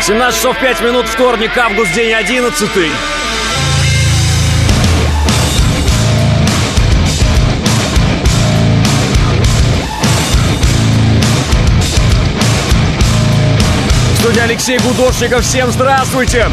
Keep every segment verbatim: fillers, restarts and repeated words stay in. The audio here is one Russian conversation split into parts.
семнадцать часов пять минут, вторник, август, день одиннадцатый. Студия Алексей Гудошников. Всем здравствуйте!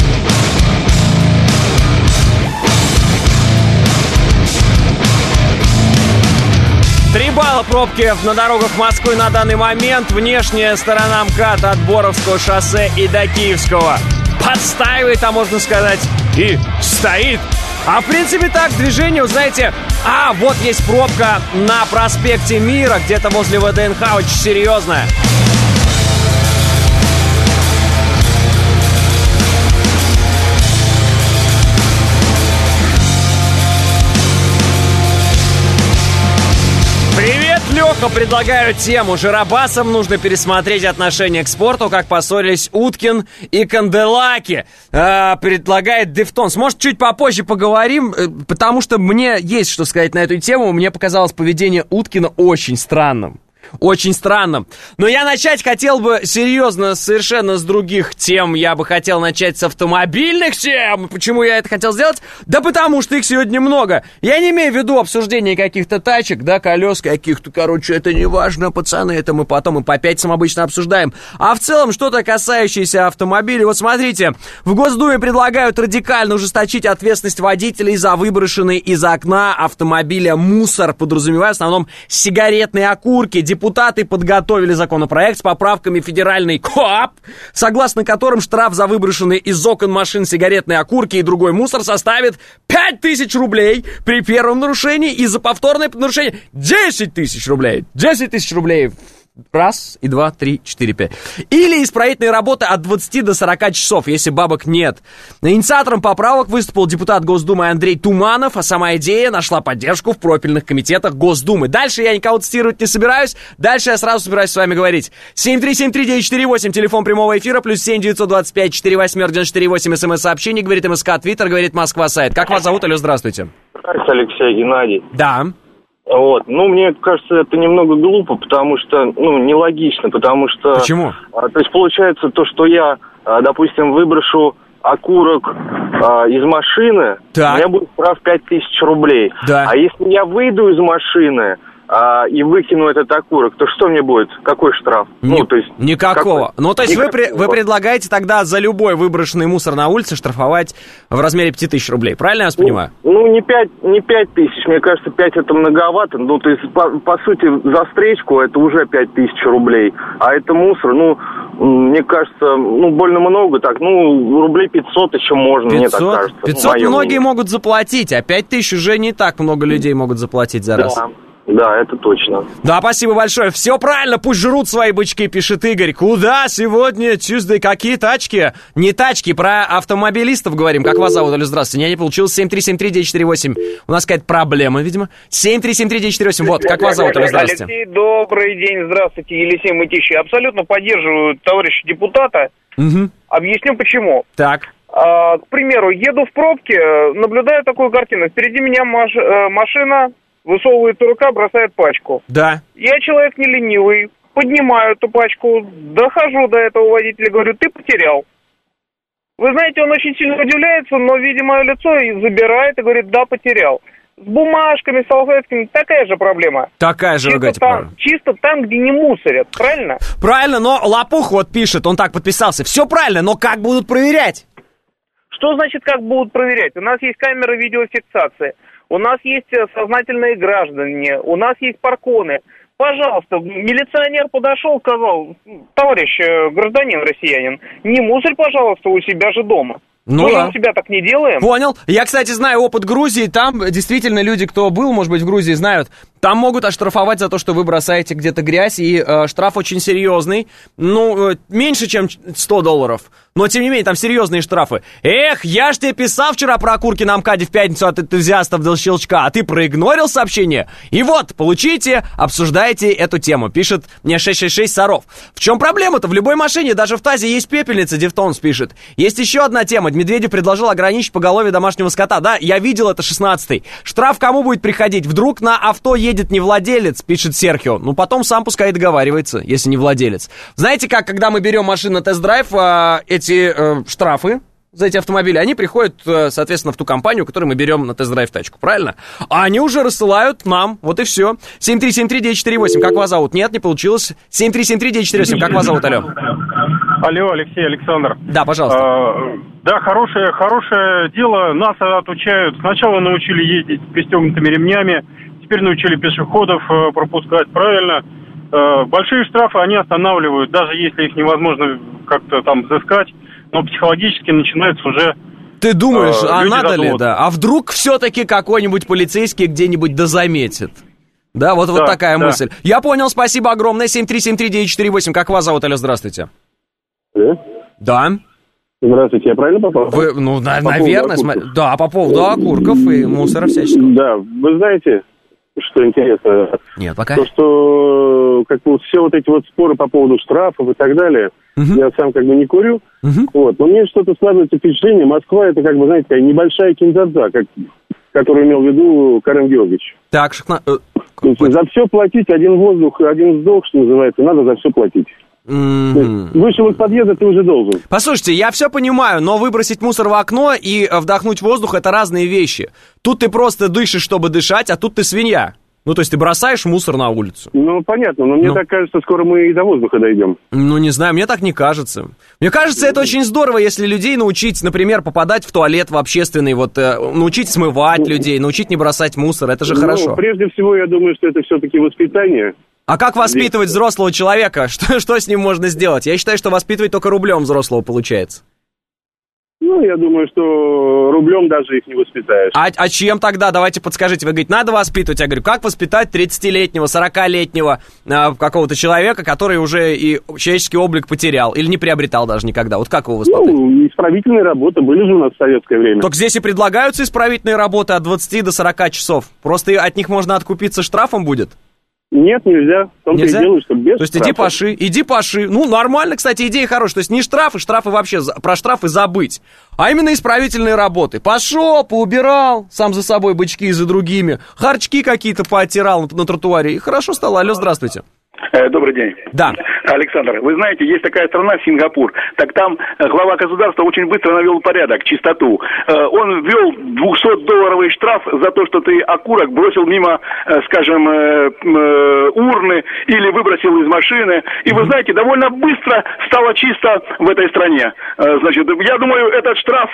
Три балла пробки на дорогах Москвы на данный момент. Внешняя сторона МКАД от Боровского шоссе и до Киевского подстаивает, а можно сказать, и стоит. А в принципе так, движение, вы знаете... А, вот есть пробка на проспекте Мира, где-то возле ВДНХ, очень серьезная. Леха, предлагаю тему. Жиробасам нужно пересмотреть отношение к спорту, как поссорились Уткин и Канделаки. Э, предлагает Дефтонс. Может, чуть попозже поговорим, потому что мне есть что сказать на эту тему. Мне показалось поведение Уткина очень странным. Очень странно. Но я начать хотел бы серьезно, совершенно с других тем. Я бы хотел начать с автомобильных тем. Почему я это хотел сделать? Да потому что их сегодня много. Я не имею в виду обсуждение каких-то тачек, да, колес каких-то. Короче, это не важно, пацаны. Это мы потом и по пятницам обычно обсуждаем. А в целом что-то касающееся автомобилей. Вот смотрите, в Госдуме предлагают радикально ужесточить ответственность водителей за выброшенный из окна автомобиля мусор, подразумевая в основном сигаретные окурки. Депутаты подготовили законопроект с поправками в федеральный КоАП, согласно которым штраф за выброшенные из окон машин сигаретные окурки и другой мусор составит пять тысяч рублей при первом нарушении и за повторное нарушение десять тысяч рублей. десять тысяч рублей. Раз, и два, три, четыре, пять. Или исправительные работы от двадцати до сорока часов, если бабок нет. Инициатором поправок выступил депутат Госдумы Андрей Туманов, а сама идея нашла поддержку в профильных комитетах Госдумы. Дальше я никого цитировать не собираюсь. Дальше я сразу собираюсь с вами говорить. семь три семь три девять четыре восемь, телефон прямого эфира, плюс семь девятьсот двадцать пять четыре восемь девять четыре восемь, смс-сообщение, говорит МСК, Твиттер, говорит Москва, сайт. Как вас зовут? Алло, здравствуйте. Здравствуйте, Алексей, Геннадий. Да. Вот, ну, мне кажется, это немного глупо, потому что, ну, нелогично, потому что... Почему? А, то есть, получается, то, что я, а, допустим, выброшу окурок а, из машины, так. у меня будет штраф пять тысяч рублей. Да. А если я выйду из машины а, и выкину этот окурок, то что мне будет? Какой штраф? Ни- ну, то есть... Никакого. Какой? Ну, то есть вы, Никакого. при, вы предлагаете тогда за любой выброшенный мусор на улице штрафовать в размере пяти тысяч рублей, правильно я вас понимаю? Ну, ну не пять, не пять тысяч, мне кажется, пять это многовато. Ну, то есть, по, по сути, за встречку это уже пять тысяч рублей. А это мусор, ну, мне кажется, ну, больно много так. Ну, рублей пятьсот еще можно, пятьсот? Мне так кажется. пятьсот ну, многие мнение. могут заплатить, а пять тысяч уже не так много людей могут заплатить за раз. Да. Да, это точно. Да, спасибо большое. Все правильно, пусть жрут свои бычки, пишет Игорь. Куда сегодня, Tuesday, какие тачки? Не тачки, про автомобилистов говорим. Как вас зовут? Алло, здравствуйте. Не, не получилось. семь три семь три девять четыре восемь. У нас какая-то проблема, видимо. семь три семь три девять четыре восемь. Вот, как вас зовут? Алло, здравствуйте. Алексей, добрый день. Здравствуйте, Елисей Мытищий. Абсолютно поддерживаю товарища депутата. Угу. Объясню, почему. Так. А, к примеру, еду в пробке, наблюдаю такую картину. Впереди меня маш- э, машина... высовывается рука, бросает пачку. Да. Я человек не ленивый, поднимаю эту пачку, дохожу до этого водителя, говорю, ты потерял. Вы знаете, он очень сильно удивляется, но, видя мое лицо, и забирает и говорит, да, потерял. С бумажками, с салфетками такая же проблема. Такая же, чисто ругайте, там, правильно. чисто там, где не мусорят, правильно? Правильно, но Лопух вот пишет, он так подписался. Все правильно, но как будут проверять? Что значит, как будут проверять? У нас есть камеры видеофиксации. У нас есть сознательные граждане, у нас есть парконы. Пожалуйста, милиционер подошел, сказал, товарищ гражданин россиянин, не мусорь, пожалуйста, у себя же дома. Ну Мы да. же у себя так не делаем. Понял. Я, кстати, знаю опыт Грузии. Там действительно люди, кто был, может быть, в Грузии, знают. Там могут оштрафовать за то, что вы бросаете где-то грязь. И э, штраф очень серьезный. Ну, э, меньше, чем сто долларов. Но, тем не менее, там серьезные штрафы. Эх, я ж тебе писал вчера про окурки на МКАДе в пятницу от энтузиастов до щелчка, а ты проигнорил сообщение? И вот, получите, обсуждайте эту тему. Пишет мне шесть шесть шесть Саров. В чем проблема-то? В любой машине, даже в ТАЗе есть пепельница, Дефтонс пишет. Есть еще одна тема. Медведев предложил ограничить поголовье домашнего скота. Да, я видел это, шестнадцатый. Штраф кому будет приходить? Вдруг на авто едет едет не владелец, пишет Серхио, ну потом сам пускай договаривается, если не владелец. Знаете как, когда мы берем машину на тест-драйв, эти э, штрафы за эти автомобили, они приходят, соответственно, в ту компанию, которую мы берем на тест-драйв тачку, правильно? А они уже рассылают нам, вот и все. семь три семь три девять четыре восемь, как вас зовут? Нет, не получилось. семь три семь три девять четыре восемь, как вас зовут, алло? Алло, Алексей, Александр. Да, пожалуйста. А, да, хорошее, хорошее дело. Нас отучают. Сначала научили ездить с пристегнутыми ремнями, теперь научили пешеходов пропускать правильно. А, большие штрафы они останавливают, даже если их невозможно как-то там взыскать. Но психологически начинается уже... Ты думаешь, э, а надо задумываются. ли, да? А вдруг все-таки какой-нибудь полицейский где-нибудь дозаметит? Да, вот, да, вот такая да. мысль. Я понял, спасибо огромное. семь три семь три девять четыре восемь. Как вас зовут, алло, здравствуйте. Да? Да. Здравствуйте, я правильно попал? Вы, ну, на, по наверное. См... Да, по поводу окурков и мусора всяческого. Да, вы знаете, что интересно? Нет, пока. То, что как бы все вот эти вот споры по поводу штрафов и так далее, uh-huh. я сам как бы не курю, uh-huh. вот, но мне что-то складывается впечатление, Москва это как бы, знаете, такая небольшая Кинзадза, как, которую имел в виду Карен Георгиевич. Так, шахна... То есть за все платить, один воздух, один вздох, что называется, надо за все платить. Mm-hmm. Вышел из подъезда, ты уже должен. Послушайте, я все понимаю, но выбросить мусор в окно и вдохнуть воздух — это разные вещи. Тут ты просто дышишь, чтобы дышать, а тут ты свинья. Ну, то есть ты бросаешь мусор на улицу. Ну, понятно, но мне ну. так кажется, скоро мы и до воздуха дойдем. Ну, не знаю, мне так не кажется. Мне кажется, это очень здорово, если людей научить, например, попадать в туалет в общественный, вот, э, научить смывать ну, людей, научить не бросать мусор, это же ну, хорошо. Прежде всего, я думаю, что это все-таки воспитание. А как воспитывать Здесь... взрослого человека? Что, что с ним можно сделать? Я считаю, что воспитывать только рублем взрослого получается. Ну, я думаю, что рублем даже их не воспитаешь. А, а чем тогда? Давайте подскажите. Вы говорите, надо воспитывать. Я говорю, как воспитать тридцатилетнего, сорокалетнего э, какого-то человека, который уже и человеческий облик потерял или не приобретал даже никогда? Вот как его воспитать? Ну, исправительные работы были же у нас в советское время. Так здесь и предлагаются исправительные работы от двадцати до сорока часов. Просто от них можно откупиться штрафом будет? Нет, нельзя. В том-то нельзя? И дело, что без То есть штрафа. иди паши, иди паши. Ну, нормально, кстати, идея хорошая. То есть не штрафы, штрафы вообще, про штрафы забыть. А именно исправительные работы. Пошел, поубирал, сам за собой бычки и за другими. Харчки какие-то пооттирал на, на тротуаре. И хорошо стало. Алло, здравствуйте. Добрый день. Да. Александр, вы знаете, есть такая страна, Сингапур. Так там глава государства очень быстро навел порядок, чистоту. Он ввел двухсотдолларовый штраф за то, что ты окурок бросил мимо, скажем, урны или выбросил из машины. И вы знаете, довольно быстро стало чисто в этой стране. Значит, я думаю, этот штраф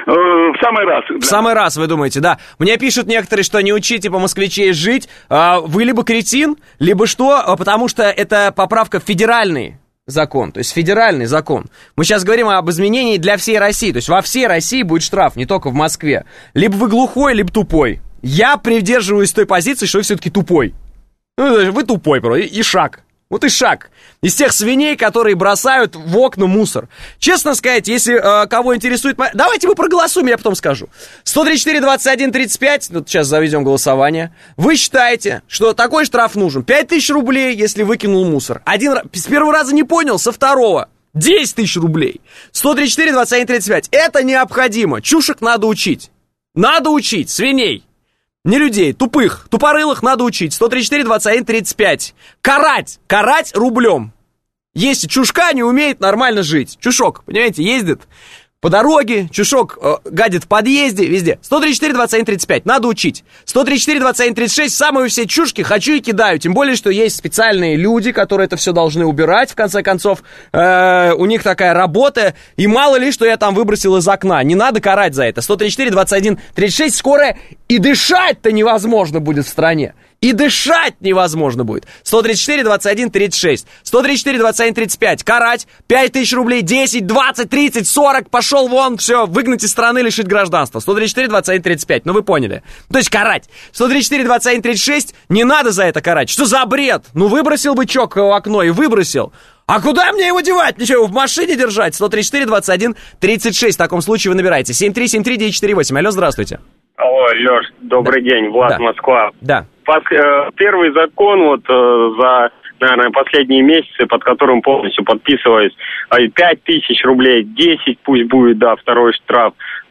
в самый раз. В самый раз, вы думаете, да. Мне пишут некоторые, что не учите по москвичей жить. Вы либо кретин, либо что, потому что это поправка в федеральный закон, то есть федеральный закон. Мы сейчас говорим об изменении для всей России, то есть во всей России будет штраф, не только в Москве. Либо вы глухой, либо тупой. Я придерживаюсь той позиции, что вы все-таки тупой. Ну, вы тупой просто, и шаг. Вот и шаг. Из тех свиней, которые бросают в окна мусор. Честно сказать, если э, кого интересует... Давайте мы проголосуем, я потом скажу. сто тридцать четыре двадцать один тридцать пять, вот сейчас заведем голосование. Вы считаете, что такой штраф нужен? пять тысяч рублей, если выкинул мусор. Один раз, с первого раза не понял, со второго. десять тысяч рублей. сто тридцать четыре двадцать один тридцать пять. Это необходимо. Чушек надо учить. Надо учить свиней. Не людей, тупых, тупорылых надо учить. сто тридцать четыре двадцать один тридцать пять. Карать, карать рублем. Если чушка не умеет нормально жить. Чушок, понимаете, ездит по дороге, чушок э, гадит в подъезде, везде. сто тридцать четыре двадцать один тридцать пять, надо учить. сто тридцать четыре двадцать один тридцать шесть, самые все чушки хочу и кидаю. Тем более, что есть специальные люди, которые это все должны убирать, в конце концов. Э, у них такая работа. И мало ли, что я там выбросил из окна. Не надо карать за это. сто тридцать четыре двадцать один тридцать шесть, скоро и дышать-то невозможно будет в стране. И дышать невозможно будет. сто тридцать четыре двадцать один тридцать шесть. сто тридцать четыре двадцать один тридцать пять. Карать. пять тысяч рублей. десять, двадцать, тридцать, сорок. Пошел вон. Все. Выгнать из страны, лишить гражданства. сто тридцать четыре двадцать один тридцать пять. Ну вы поняли. То есть карать. сто тридцать четыре двадцать один тридцать шесть. Не надо за это карать. Что за бред? Ну выбросил бычок в окно и выбросил. А куда мне его девать? Ничего, в машине держать. сто тридцать четыре двадцать один тридцать шесть. В таком случае вы набираете. семь три семь три девять четыре восемь. Алло, здравствуйте. Алло, Леш, добрый да. день. Влад, да. Москва. Да. Под, э, первый закон вот э, за, наверное, последние месяцы, под которым полностью подписываюсь, пять тысяч рублей, десять пусть будет, да, второй штраф.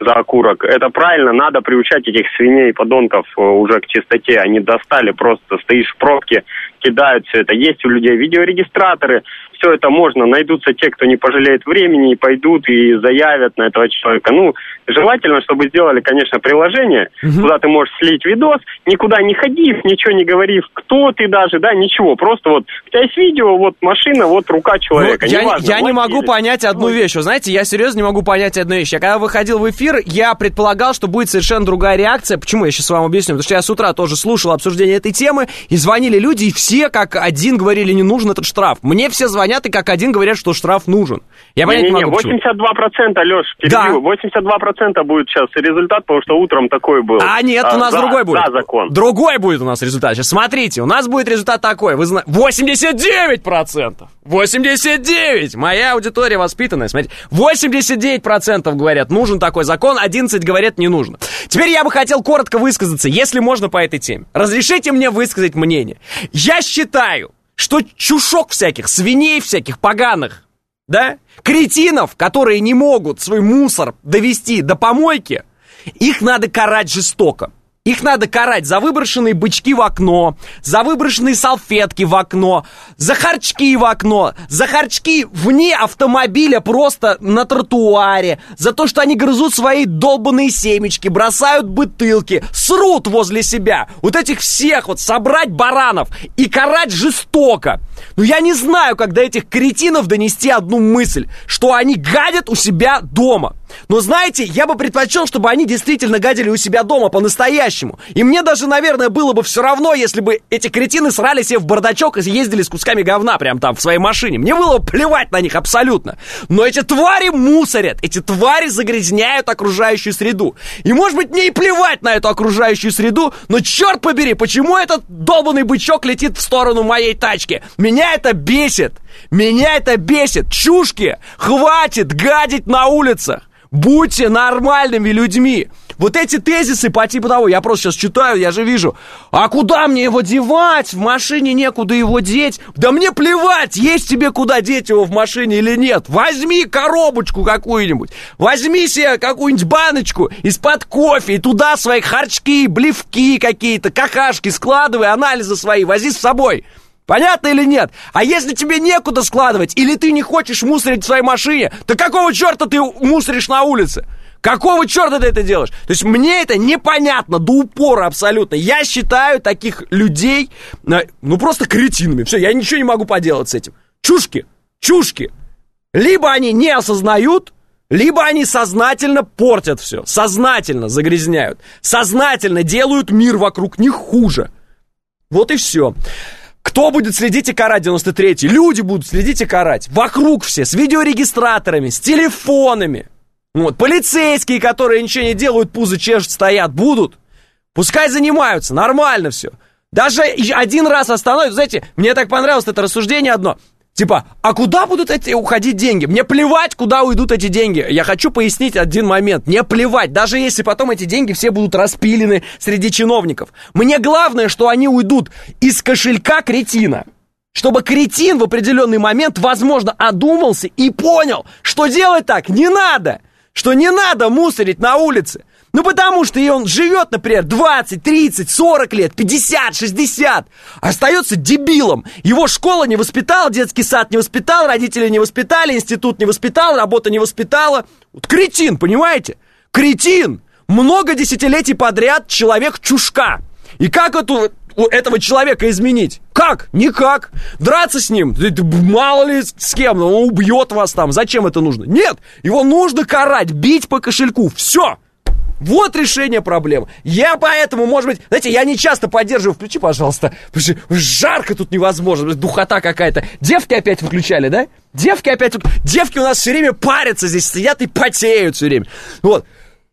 за окурок. Это правильно, надо приучать этих свиней, подонков уже к чистоте. Они достали, просто стоишь в пробке, кидают все это. Есть у людей видеорегистраторы, все это можно. Найдутся те, кто не пожалеет времени, и пойдут и заявят на этого человека. Ну, желательно, чтобы сделали, конечно, приложение, угу. куда ты можешь слить видос, никуда не ходив, ничего не говорив, кто ты даже, да, ничего. Просто вот у тебя есть видео, вот машина, вот рука человека. Ну, я неважно, я не могу понять одну вещь. Вы знаете, я серьезно не могу понять одну вещь. Я когда выходил в эфир, я предполагал, что будет совершенно другая реакция. Почему? Я сейчас вам объясню. Потому что я с утра тоже слушал обсуждение этой темы, и звонили люди, и все как один говорили, не нужен этот штраф. Мне все звонят, и как один говорят, что штраф нужен. Я понять не, не, не могу, почему. восемьдесят два процента, Леш, перебью. Да. восемьдесят два процента будет сейчас результат, потому что утром такой был. А нет, а, у нас за, другой будет. За закон. Другой будет у нас результат. Сейчас смотрите, у нас будет результат такой. Вы знаете, восемьдесят девять процентов. восемьдесят девять процентов. Моя аудитория воспитанная. Смотрите, восемьдесят девять процентов говорят, нужен такой закон, одиннадцать процентов говорят, не нужно. Теперь я бы хотел коротко высказаться, если можно, по этой теме. Разрешите мне высказать мнение. Я считаю, что чушок всяких, свиней всяких поганых, да, кретинов, которые не могут свой мусор довести до помойки, их надо карать жестоко. Их надо карать за выброшенные бычки в окно, за выброшенные салфетки в окно, за харчки в окно, за харчки вне автомобиля просто на тротуаре, за то, что они грызут свои долбаные семечки, бросают бутылки, срут возле себя. Вот этих всех вот собрать баранов и карать жестоко. Ну я не знаю, как до этих кретинов донести одну мысль, что они гадят у себя дома. Но знаете, я бы предпочел, чтобы они действительно гадили у себя дома по-настоящему. И мне даже, наверное, было бы все равно, если бы эти кретины срали себе в бардачок и ездили с кусками говна прямо там в своей машине. Мне было бы плевать на них абсолютно. Но эти твари мусорят, эти твари загрязняют окружающую среду. И может быть мне и плевать на эту окружающую среду, но черт побери, почему этот долбанный бычок летит в сторону моей тачки? Меня это бесит. Меня это бесит. Чушки, хватит гадить на улицах. Будьте нормальными людьми. Вот эти тезисы по типу того, я просто сейчас читаю, я же вижу, а куда мне его девать? В машине некуда его деть. Да мне плевать, есть тебе куда деть его в машине или нет. Возьми коробочку какую-нибудь, возьми себе какую-нибудь баночку из-под кофе и туда свои харчки, блевки какие-то, какашки складывай, анализы свои вози с собой. Понятно или нет? А если тебе некуда складывать, или ты не хочешь мусорить в своей машине, то какого черта ты мусоришь на улице? Какого черта ты это делаешь? То есть мне это непонятно до упора абсолютно. Я считаю таких людей, ну, просто кретинами. Все, я ничего не могу поделать с этим. Чушки, чушки. Либо они не осознают, либо они сознательно портят все, сознательно загрязняют, сознательно делают мир вокруг них хуже. Вот и все. Кто будет следить и карать девяносто третий? Люди будут следить и карать. Вокруг все, с видеорегистраторами, с телефонами. Вот, полицейские, которые ничего не делают, пузо чешут, стоят, будут. Пускай занимаются, нормально все. Даже один раз остановят. Знаете, мне так понравилось это рассуждение одно. Типа, а куда будут эти уходить деньги? Мне плевать, куда уйдут эти деньги. Я хочу пояснить один момент. Мне плевать, даже если потом эти деньги все будут распилены среди чиновников. Мне главное, что они уйдут из кошелька кретина. Чтобы кретин в определенный момент, возможно, одумался и понял, что делать так не надо. Что не надо мусорить на улице. Ну, потому что и он живет, например, двадцать, тридцать, сорок лет, пятьдесят, шестьдесят, остается дебилом. Его школа не воспитала, детский сад не воспитал, родители не воспитали, институт не воспитал, работа не воспитала. Вот кретин, понимаете? Кретин. Много десятилетий подряд человек-чушка. И как эту, этого человека изменить? Как? Никак. Драться с ним? Мало ли с кем, он убьет вас там. Зачем это нужно? Нет, его нужно карать, бить по кошельку. Все. Вот решение проблемы. Я поэтому, может быть, знаете, я не часто поддерживаю, включи, пожалуйста, потому что жарко тут невозможно, духота какая-то. Девки опять выключали, да? Девки опять... Девки у нас все время парятся здесь, сидят и потеют все время. Вот.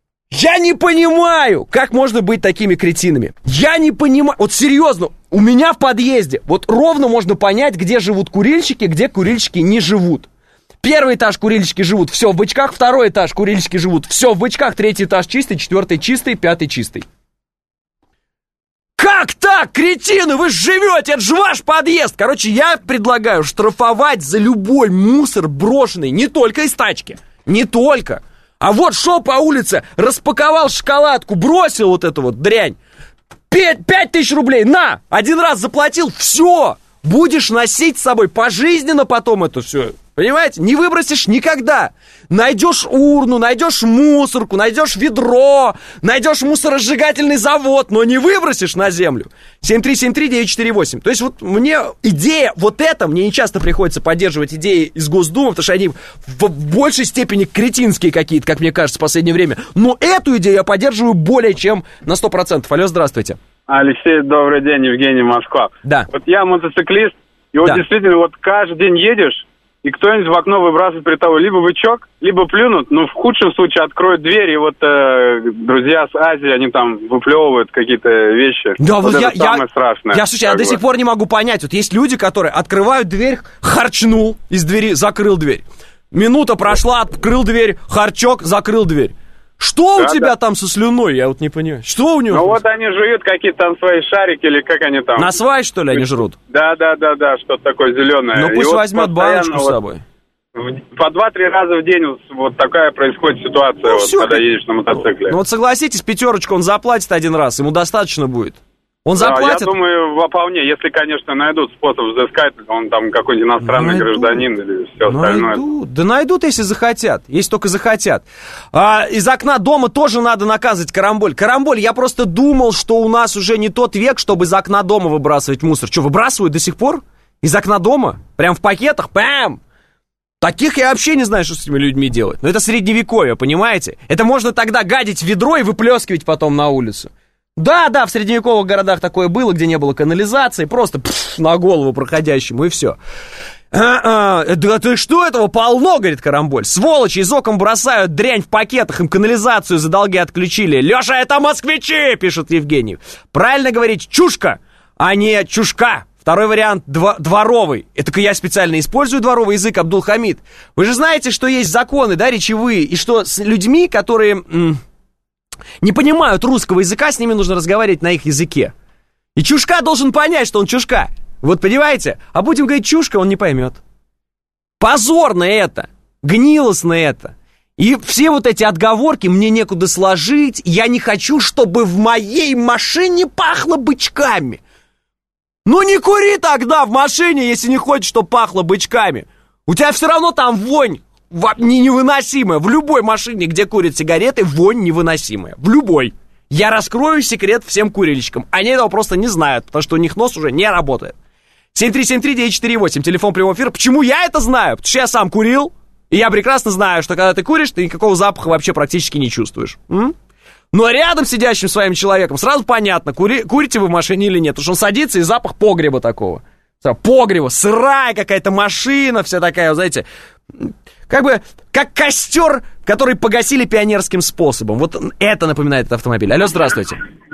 Я не понимаю, как можно быть такими кретинами. Я не понимаю, вот серьезно, у меня в подъезде, вот ровно можно понять, где живут курильщики, где курильщики не живут. Первый этаж курильщики живут, все в бычках. Второй этаж курильщики живут, все в бычках. Третий этаж чистый, четвертый чистый, пятый чистый. Как так, кретины? Вы живете, это же ваш подъезд. Короче, я предлагаю штрафовать за любой мусор брошенный не только из тачки, не только, А вот шел по улице, распаковал шоколадку, бросил вот эту вот дрянь. Пять тысяч рублей, на! Один раз заплатил, все! Будешь носить с собой пожизненно потом это все. Понимаете? Не выбросишь никогда. Найдешь урну, найдешь мусорку, найдешь ведро, найдешь мусоросжигательный завод, но не выбросишь на землю. семь три семь три девять четыре восемь. То есть вот мне идея, вот это, мне не часто приходится поддерживать идеи из Госдумы, потому что они в большей степени кретинские какие-то, как мне кажется, в последнее время. Но эту идею я поддерживаю более чем на сто процентов. Алло, здравствуйте. Алексей, добрый день, Евгений, Москва. Да. Вот я мотоциклист, и вот да. действительно вот каждый день едешь, и кто-нибудь в окно выбрасывает при того либо бычок, либо плюнут, но в худшем случае откроют дверь, и вот э, друзья с Азии, они там выплевывают какие-то вещи. Да, вот, вот это я, самое я, страшное. Я, слушай, я до сих пор не могу понять, вот есть люди, которые открывают дверь, харчнул из двери, закрыл дверь. Минута прошла, открыл дверь, харчок, закрыл дверь. Что да, у тебя да. там со слюной, я вот не понимаю. Что у него? Ну вот они жуют какие-то там свои шарики, или как они там. На свай, что ли, они жрут? Да, да, да, да, что-то такое зеленое. Ну пусть и возьмет вот баночку вот с собой. По два-три раза в день вот такая происходит ситуация, ну, вот, все, когда ты... едешь на мотоцикле. Ну вот согласитесь, пятерочку он заплатит один раз, ему достаточно будет. Он да, заплатит? Я думаю, вполне, если, конечно, найдут способ взыскать, он там какой-нибудь иностранный найдут. гражданин или все остальное. Найдут. Да найдут, если захотят, если только захотят. А, из окна дома тоже надо наказывать карамболь. Карамболь, я просто думал, что у нас уже не тот век, чтобы из окна дома выбрасывать мусор. Что, выбрасывают до сих пор? Из окна дома? Прям в пакетах? Пам! Таких я вообще не знаю, что с этими людьми делать. Но это средневековье, понимаете? Это можно тогда гадить в ведро и выплескивать потом на улицу. Да, да, в средневековых городах такое было, где не было канализации, просто пфф, на голову проходящему, и все. А, а, да ты что, этого полно, говорит Карамболь. Сволочи из окон бросают дрянь в пакетах, им канализацию за долги отключили. Леша, это москвичи, пишет Евгений. Правильно говорить чушка, а не чушка. Второй вариант дво, дворовый. Это я специально использую дворовый язык, Абдулхамид. Вы же знаете, что есть законы, да, речевые, и что с людьми, которые... М- не понимают русского языка, с ними нужно разговаривать на их языке. И чушка должен понять, что он чушка. Вот понимаете? А будем говорить чушка, он не поймет. Позорно это. Гнилостно это. И все вот эти отговорки мне некуда сложить. Я не хочу, чтобы в моей машине пахло бычками. Ну не кури тогда в машине, если не хочешь, чтобы пахло бычками. У тебя все равно там вонь. Невыносимая. В любой машине, где курят сигареты, вонь невыносимая. В любой. Я раскрою секрет всем курильщикам. Они этого просто не знают, потому что у них нос уже не работает. семь три семь три девять четыре восемь, телефон прямого эфира. Почему я это знаю? Потому что я сам курил, и я прекрасно знаю, что когда ты куришь, ты никакого запаха вообще практически не чувствуешь. М? Но рядом сидящим своим человеком сразу понятно, кури, курите вы в машине или нет. Потому что он садится, и запах погреба такого. Погреба, сырая какая-то машина, вся такая, знаете... Как бы, как костер, который погасили пионерским способом. Вот это напоминает этот автомобиль. Алло, здравствуйте.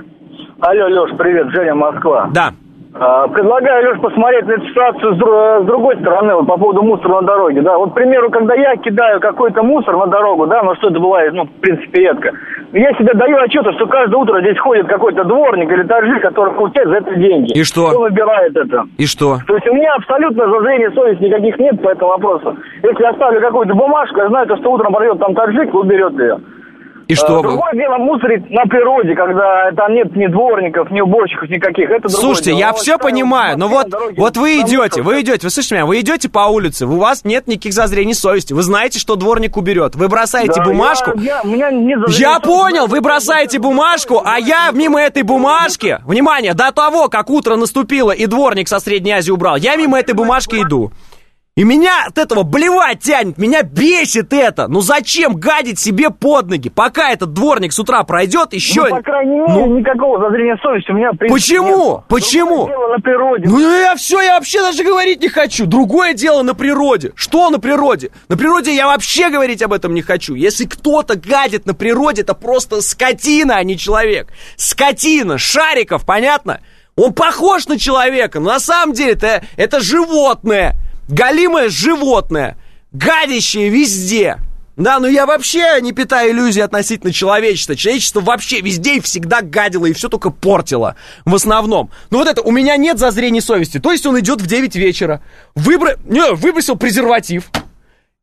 Алло, Леш, привет, Женя, Москва. Да. А, предлагаю, Леш, посмотреть на эту ситуацию с, с другой стороны, вот, по поводу мусора на дороге. Да, вот, к примеру, когда я кидаю какой-то мусор на дорогу, да, но что это бывает, ну, в принципе, редко. Я себе даю отчет, что каждое утро здесь ходит какой-то дворник или торжик, который получает за это деньги. И что? Он выбирает это. И что? То есть у меня абсолютно зазрения совести никаких нет по этому вопросу. Если я ставлю какую-то бумажку, я знаю, что утром пройдет там торжик, уберет ее. И что? Другое дело мусорить на природе, когда там нет ни дворников, ни уборщиков никаких. Это Слушайте, дело. я Но все понимаю, но вот, дороге, вот вы идете, вы идете, вы слышите меня, вы идете по улице, у вас нет никаких зазрений совести, вы знаете, что дворник уберет, вы бросаете да, бумажку. Я, я, у меня нет я понял, вы бросаете бумажку, а я мимо этой бумажки, внимание, до того, как утро наступило и дворник со Средней Азии убрал, я мимо этой бумажки иду. И меня от этого блевать тянет, меня бесит это. Ну зачем гадить себе под ноги, пока этот дворник с утра пройдет еще... Ну, по крайней мере, ну... никакого зазрения совести у меня... В принципе, почему? Нет. Почему? Другое дело на природе. Ну я все, я вообще даже говорить не хочу. Другое дело на природе. Что на природе? На природе я вообще говорить об этом не хочу. Если кто-то гадит на природе, это просто скотина, а не человек. Скотина, Шариков, понятно? Он похож на человека, но на самом деле это, это животное. Галимое животное, гадящее везде. Да, ну я вообще не питаю иллюзий относительно человечества. Человечество вообще везде и всегда гадило, и все только портило, в основном. Но вот это, у меня нет зазрений совести. То есть он идет в девять вечера, выбро... не, выбросил презерватив,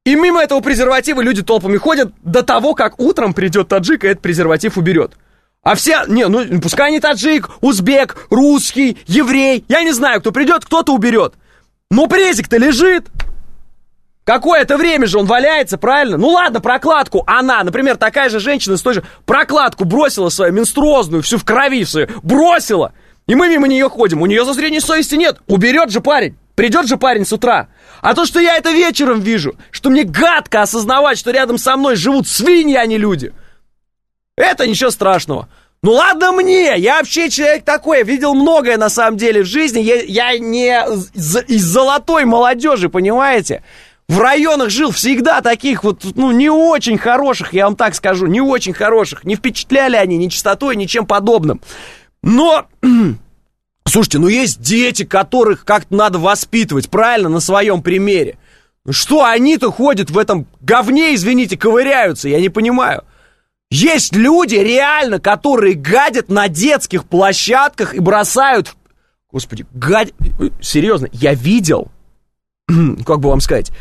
И мимо этого презерватива люди толпами ходят до того, как утром придет таджик и этот презерватив уберет. А все, не, ну пускай не таджик, узбек, русский, еврей, я не знаю, кто придет, кто-то уберет. Но презик-то лежит. Какое-то время же он валяется, правильно? Ну ладно, прокладку она, например, такая же женщина с той же прокладку бросила свою менструозную, всю в крови свою, бросила. И мы мимо нее ходим, у нее зазрения совести нет. Уберет же парень, придет же парень с утра. А то, что я это вечером вижу, что мне гадко осознавать, что рядом со мной живут свиньи, а не люди, это ничего страшного. Ну ладно мне, я вообще человек такой, я видел многое на самом деле в жизни, я, я не из золотой молодежи, понимаете? В районах жил всегда таких вот, ну, не очень хороших, я вам так скажу, не очень хороших. Не впечатляли они ни чистотой, ничем подобным. Но, слушайте, ну есть дети, которых как-то надо воспитывать, правильно, на своем примере. Что они-то ходят в этом говне, извините, ковыряются, я не понимаю. Есть люди, реально, которые гадят на детских площадках и бросают... Господи, гадят... Серьезно, я видел... Как бы вам сказать?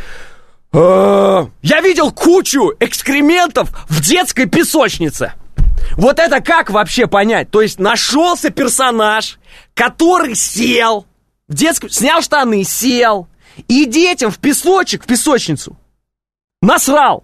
Я видел кучу экскрементов в детской песочнице. Вот это как вообще понять? То есть нашелся персонаж, который сел в детскую, снял штаны, сел, и детям в песочек, в песочницу насрал.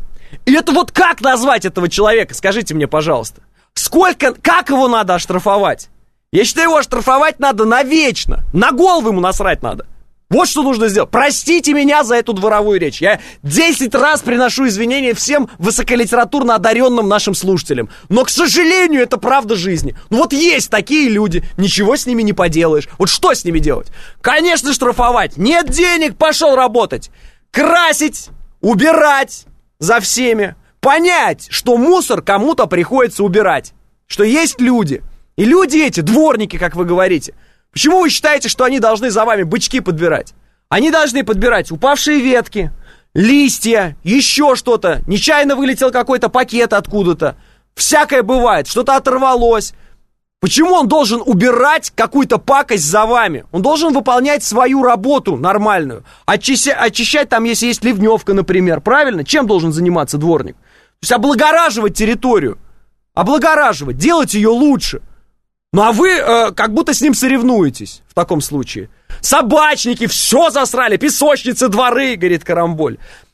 И это вот как назвать этого человека? Скажите мне, пожалуйста. Сколько, как его надо оштрафовать? Я считаю, его оштрафовать надо навечно. На голову ему насрать надо. Вот что нужно сделать. Простите меня за эту дворовую речь. Я десять раз приношу извинения всем высоколитературно одаренным нашим слушателям. Но, к сожалению, это правда жизни. Ну вот есть такие люди, ничего с ними не поделаешь. Вот что с ними делать? Конечно, штрафовать. Нет денег, пошел работать. Красить, убирать за всеми. Понять, что мусор кому-то приходится убирать. Что есть люди. И люди эти, дворники, как вы говорите. Почему вы считаете, что они должны за вами бычки подбирать? Они должны подбирать упавшие ветки, листья, еще что-то. Нечаянно вылетел какой-то пакет откуда-то. Всякое бывает, что-то оторвалось. Почему он должен убирать какую-то пакость за вами? Он должен выполнять свою работу нормальную. Очищать, очищать там, если есть ливневка, например. Правильно? Чем должен заниматься дворник? То есть облагораживать территорию. Облагораживать, делать ее лучше. Ну а вы э, как будто с ним соревнуетесь в таком случае. Собачники, все засрали, песочницы, дворы, говорит Карамболь.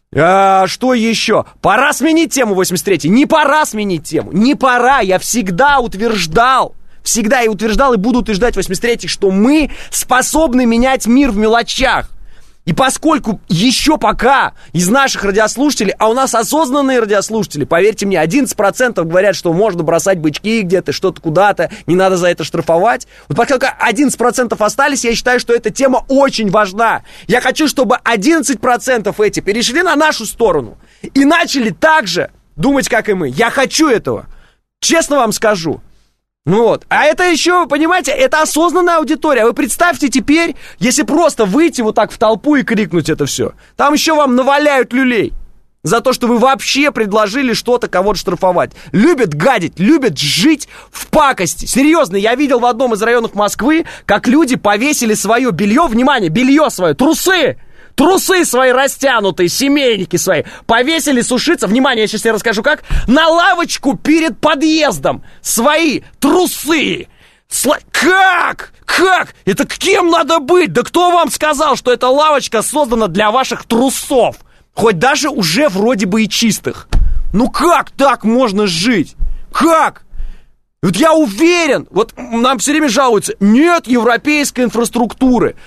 А, что еще? Пора сменить тему, восемьдесят третий. Не пора сменить тему, не пора. Я всегда утверждал, всегда и утверждал, и буду утверждать, восемьдесят третий, что мы способны менять мир в мелочах. И поскольку еще пока из наших радиослушателей, а у нас осознанные радиослушатели, поверьте мне, одиннадцать процентов говорят, что можно бросать бычки где-то, что-то куда-то, не надо за это штрафовать. Вот поскольку одиннадцать процентов остались, я считаю, что эта тема очень важна. Я хочу, чтобы одиннадцать процентов эти перешли на нашу сторону и начали так же думать, как и мы. Я хочу этого. Честно вам скажу. Ну вот, а это еще, понимаете, это осознанная аудитория. Вы представьте теперь, если просто выйти вот так в толпу и крикнуть это все. Там еще вам наваляют люлей за то, что вы вообще предложили что-то, кого-то штрафовать. Любят гадить, любят жить в пакости. Серьезно, я видел в одном из районов Москвы, как люди повесили свое белье, внимание, белье свое, трусы. Трусы свои растянутые, семейники свои повесили сушиться, внимание, я сейчас тебе расскажу как, на лавочку перед подъездом. Свои трусы. Сла... Как? Как? Это кем надо быть? Да кто вам сказал, что эта лавочка создана для ваших трусов? Хоть даже уже вроде бы и чистых. Ну как так можно жить? Как? Вот я уверен, вот нам все время жалуются, нет европейской инфраструктуры.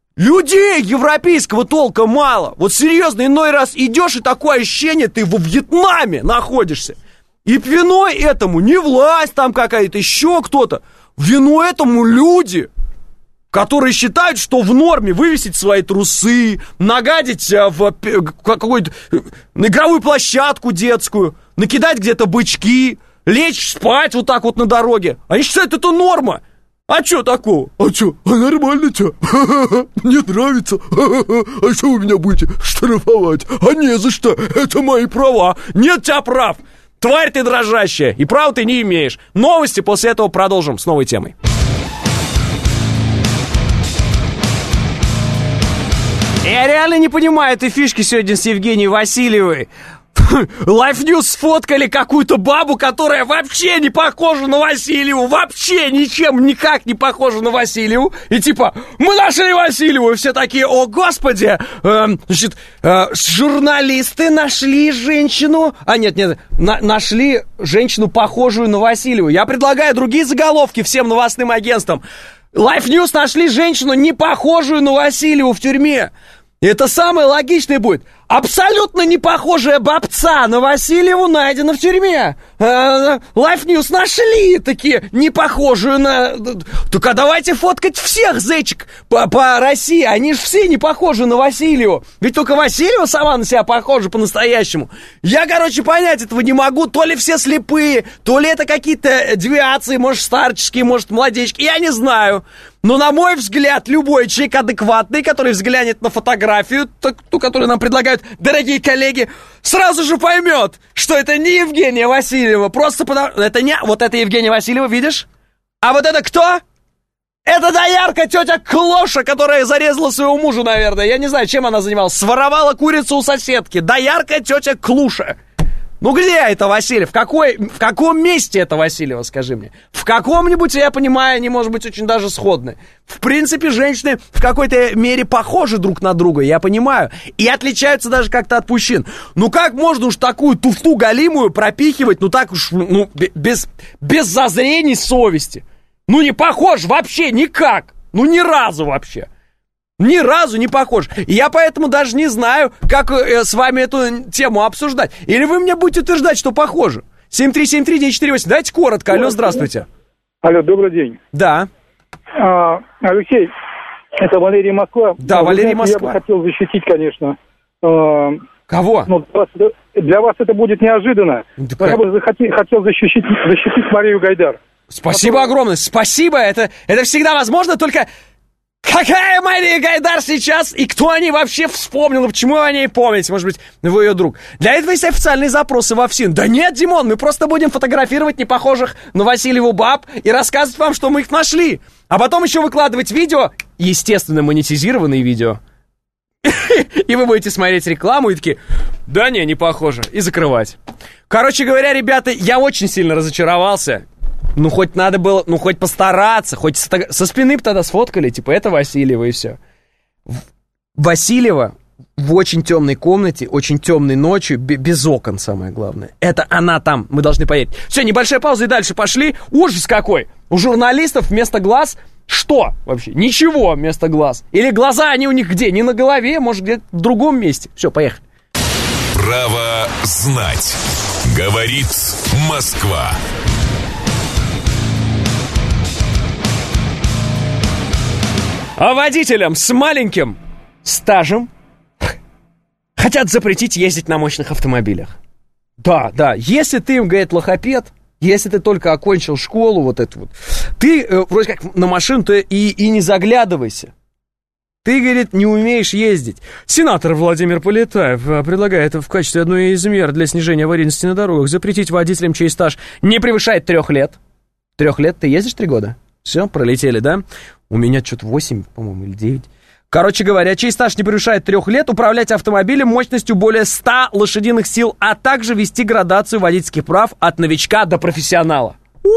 Людей европейского толка мало. Вот серьезно, иной раз идешь, и такое ощущение, ты во Вьетнаме находишься. И виной этому не власть там какая-то, еще кто-то. Виной этому люди, которые считают, что в норме вывесить свои трусы, нагадить в какую-то игровую площадку детскую, накидать где-то бычки, лечь спать вот так вот на дороге. Они считают, это норма. А чё такого? А чё? А нормально чё? Мне нравится. А что вы меня будете штрафовать? А не за что. Это мои права. Нет у тебя прав. Тварь ты дрожащая. И прав ты не имеешь. Новости, после этого продолжим с новой темой. Я реально не понимаю этой фишки сегодня с Евгенией Васильевой. Life News сфоткали какую-то бабу, которая вообще не похожа на Васильеву. Вообще ничем никак не похожа на Васильеву. И типа, мы нашли Васильеву. И все такие, о господи. Эм, значит, э, журналисты нашли женщину. А нет, нет, на- нашли женщину, похожую на Васильеву. Я предлагаю другие заголовки всем новостным агентствам. Life News нашли женщину, не похожую на Васильеву в тюрьме. И это самое логичное будет. Абсолютно не похожая бабца на Васильеву найдена в тюрьме. Life News нашли такие не похожую на... Только давайте фоткать всех зечек по, по России. Они же все не похожи на Васильеву. Ведь только Васильева сама на себя похожа по-настоящему. Я, короче, понять этого не могу. То ли все слепые, то ли это какие-то девиации, может, старческие, может, младенчики. Я не знаю. Но, на мой взгляд, любой человек адекватный, который взглянет на фотографию, ту, которую нам предлагают дорогие коллеги, сразу же поймет, что это не Евгения Васильева. Просто потому... Это не... Вот это Евгения Васильева, видишь? А вот это кто? Это доярка тетя Клоша, которая зарезала своего мужа, наверное. Я не знаю, чем она занималась. Своровала курицу у соседки. Доярка тетя Клуша. Ну где это Васильев? В, какой, в каком месте это Васильева, скажи мне? В каком-нибудь, я понимаю, они, может быть, очень даже сходны. В принципе, женщины в какой-то мере похожи друг на друга, я понимаю. И отличаются даже как-то от мужчин. Ну как можно уж такую туфту галимую пропихивать, ну так уж, ну, без, без зазрений совести? Ну не похож вообще никак. Ну ни разу вообще. Ни разу не похож. И я поэтому даже не знаю, как э, с вами эту тему обсуждать. Или вы мне будете утверждать, что похоже. семь три семь три девять четыре восемь. Давайте коротко. Алло, здравствуйте. Алло, добрый день. Да. А, Алексей, это Валерий Москва. Да, Вы Валерий знаете, Москва. Я бы хотел защитить, конечно. А, Кого? Ну, для, вас, для вас это будет неожиданно. Да но я бы захоти, хотел защитить, защитить Марию Гайдар. Спасибо которая... огромное. Спасибо. Это, это всегда возможно, только... Какая Мария Гайдар сейчас? И кто о ней вообще вспомнил? Почему вы о ней помните? Может быть, вы ее друг. Для этого есть официальные запросы во ФСИН. Да нет, Димон, мы просто будем фотографировать непохожих на Васильеву баб и рассказывать вам, что мы их нашли. А потом еще выкладывать видео, естественно, монетизированные видео. И вы будете смотреть рекламу и такие, да не, не похоже. И закрывать. Короче говоря, ребята, я очень сильно разочаровался. Ну, хоть надо было, ну, хоть постараться, хоть со, со спины бы тогда сфоткали, типа, это Васильева и все. Васильева в очень темной комнате, очень темной ночью, без окон, самое главное. Это она там, мы должны поверить. Все, небольшая пауза и дальше пошли. Ужас какой! У журналистов вместо глаз что вообще? Ничего вместо глаз. Или глаза они у них где? Не на голове, может, где-то в другом месте. Все, поехали. Право знать. Говорит Москва. А водителям с маленьким стажем хотят запретить ездить на мощных автомобилях. Да, да, если ты им, говорит, лохопед, если ты только окончил школу, вот эту вот, ты э, вроде как на машину-то и, и не заглядывайся. Ты, говорит, не умеешь ездить. Сенатор Владимир Полетаев предлагает в качестве одной из мер для снижения аварийности на дорогах запретить водителям, чей стаж не превышает трех лет. Трех лет ты ездишь три года? Все, пролетели, да? У меня что-то восемь, по-моему, или девять. Короче говоря, чей стаж не превышает трех лет, управлять автомобилем мощностью более ста лошадиных сил, а также вести градацию водительских прав от новичка до профессионала.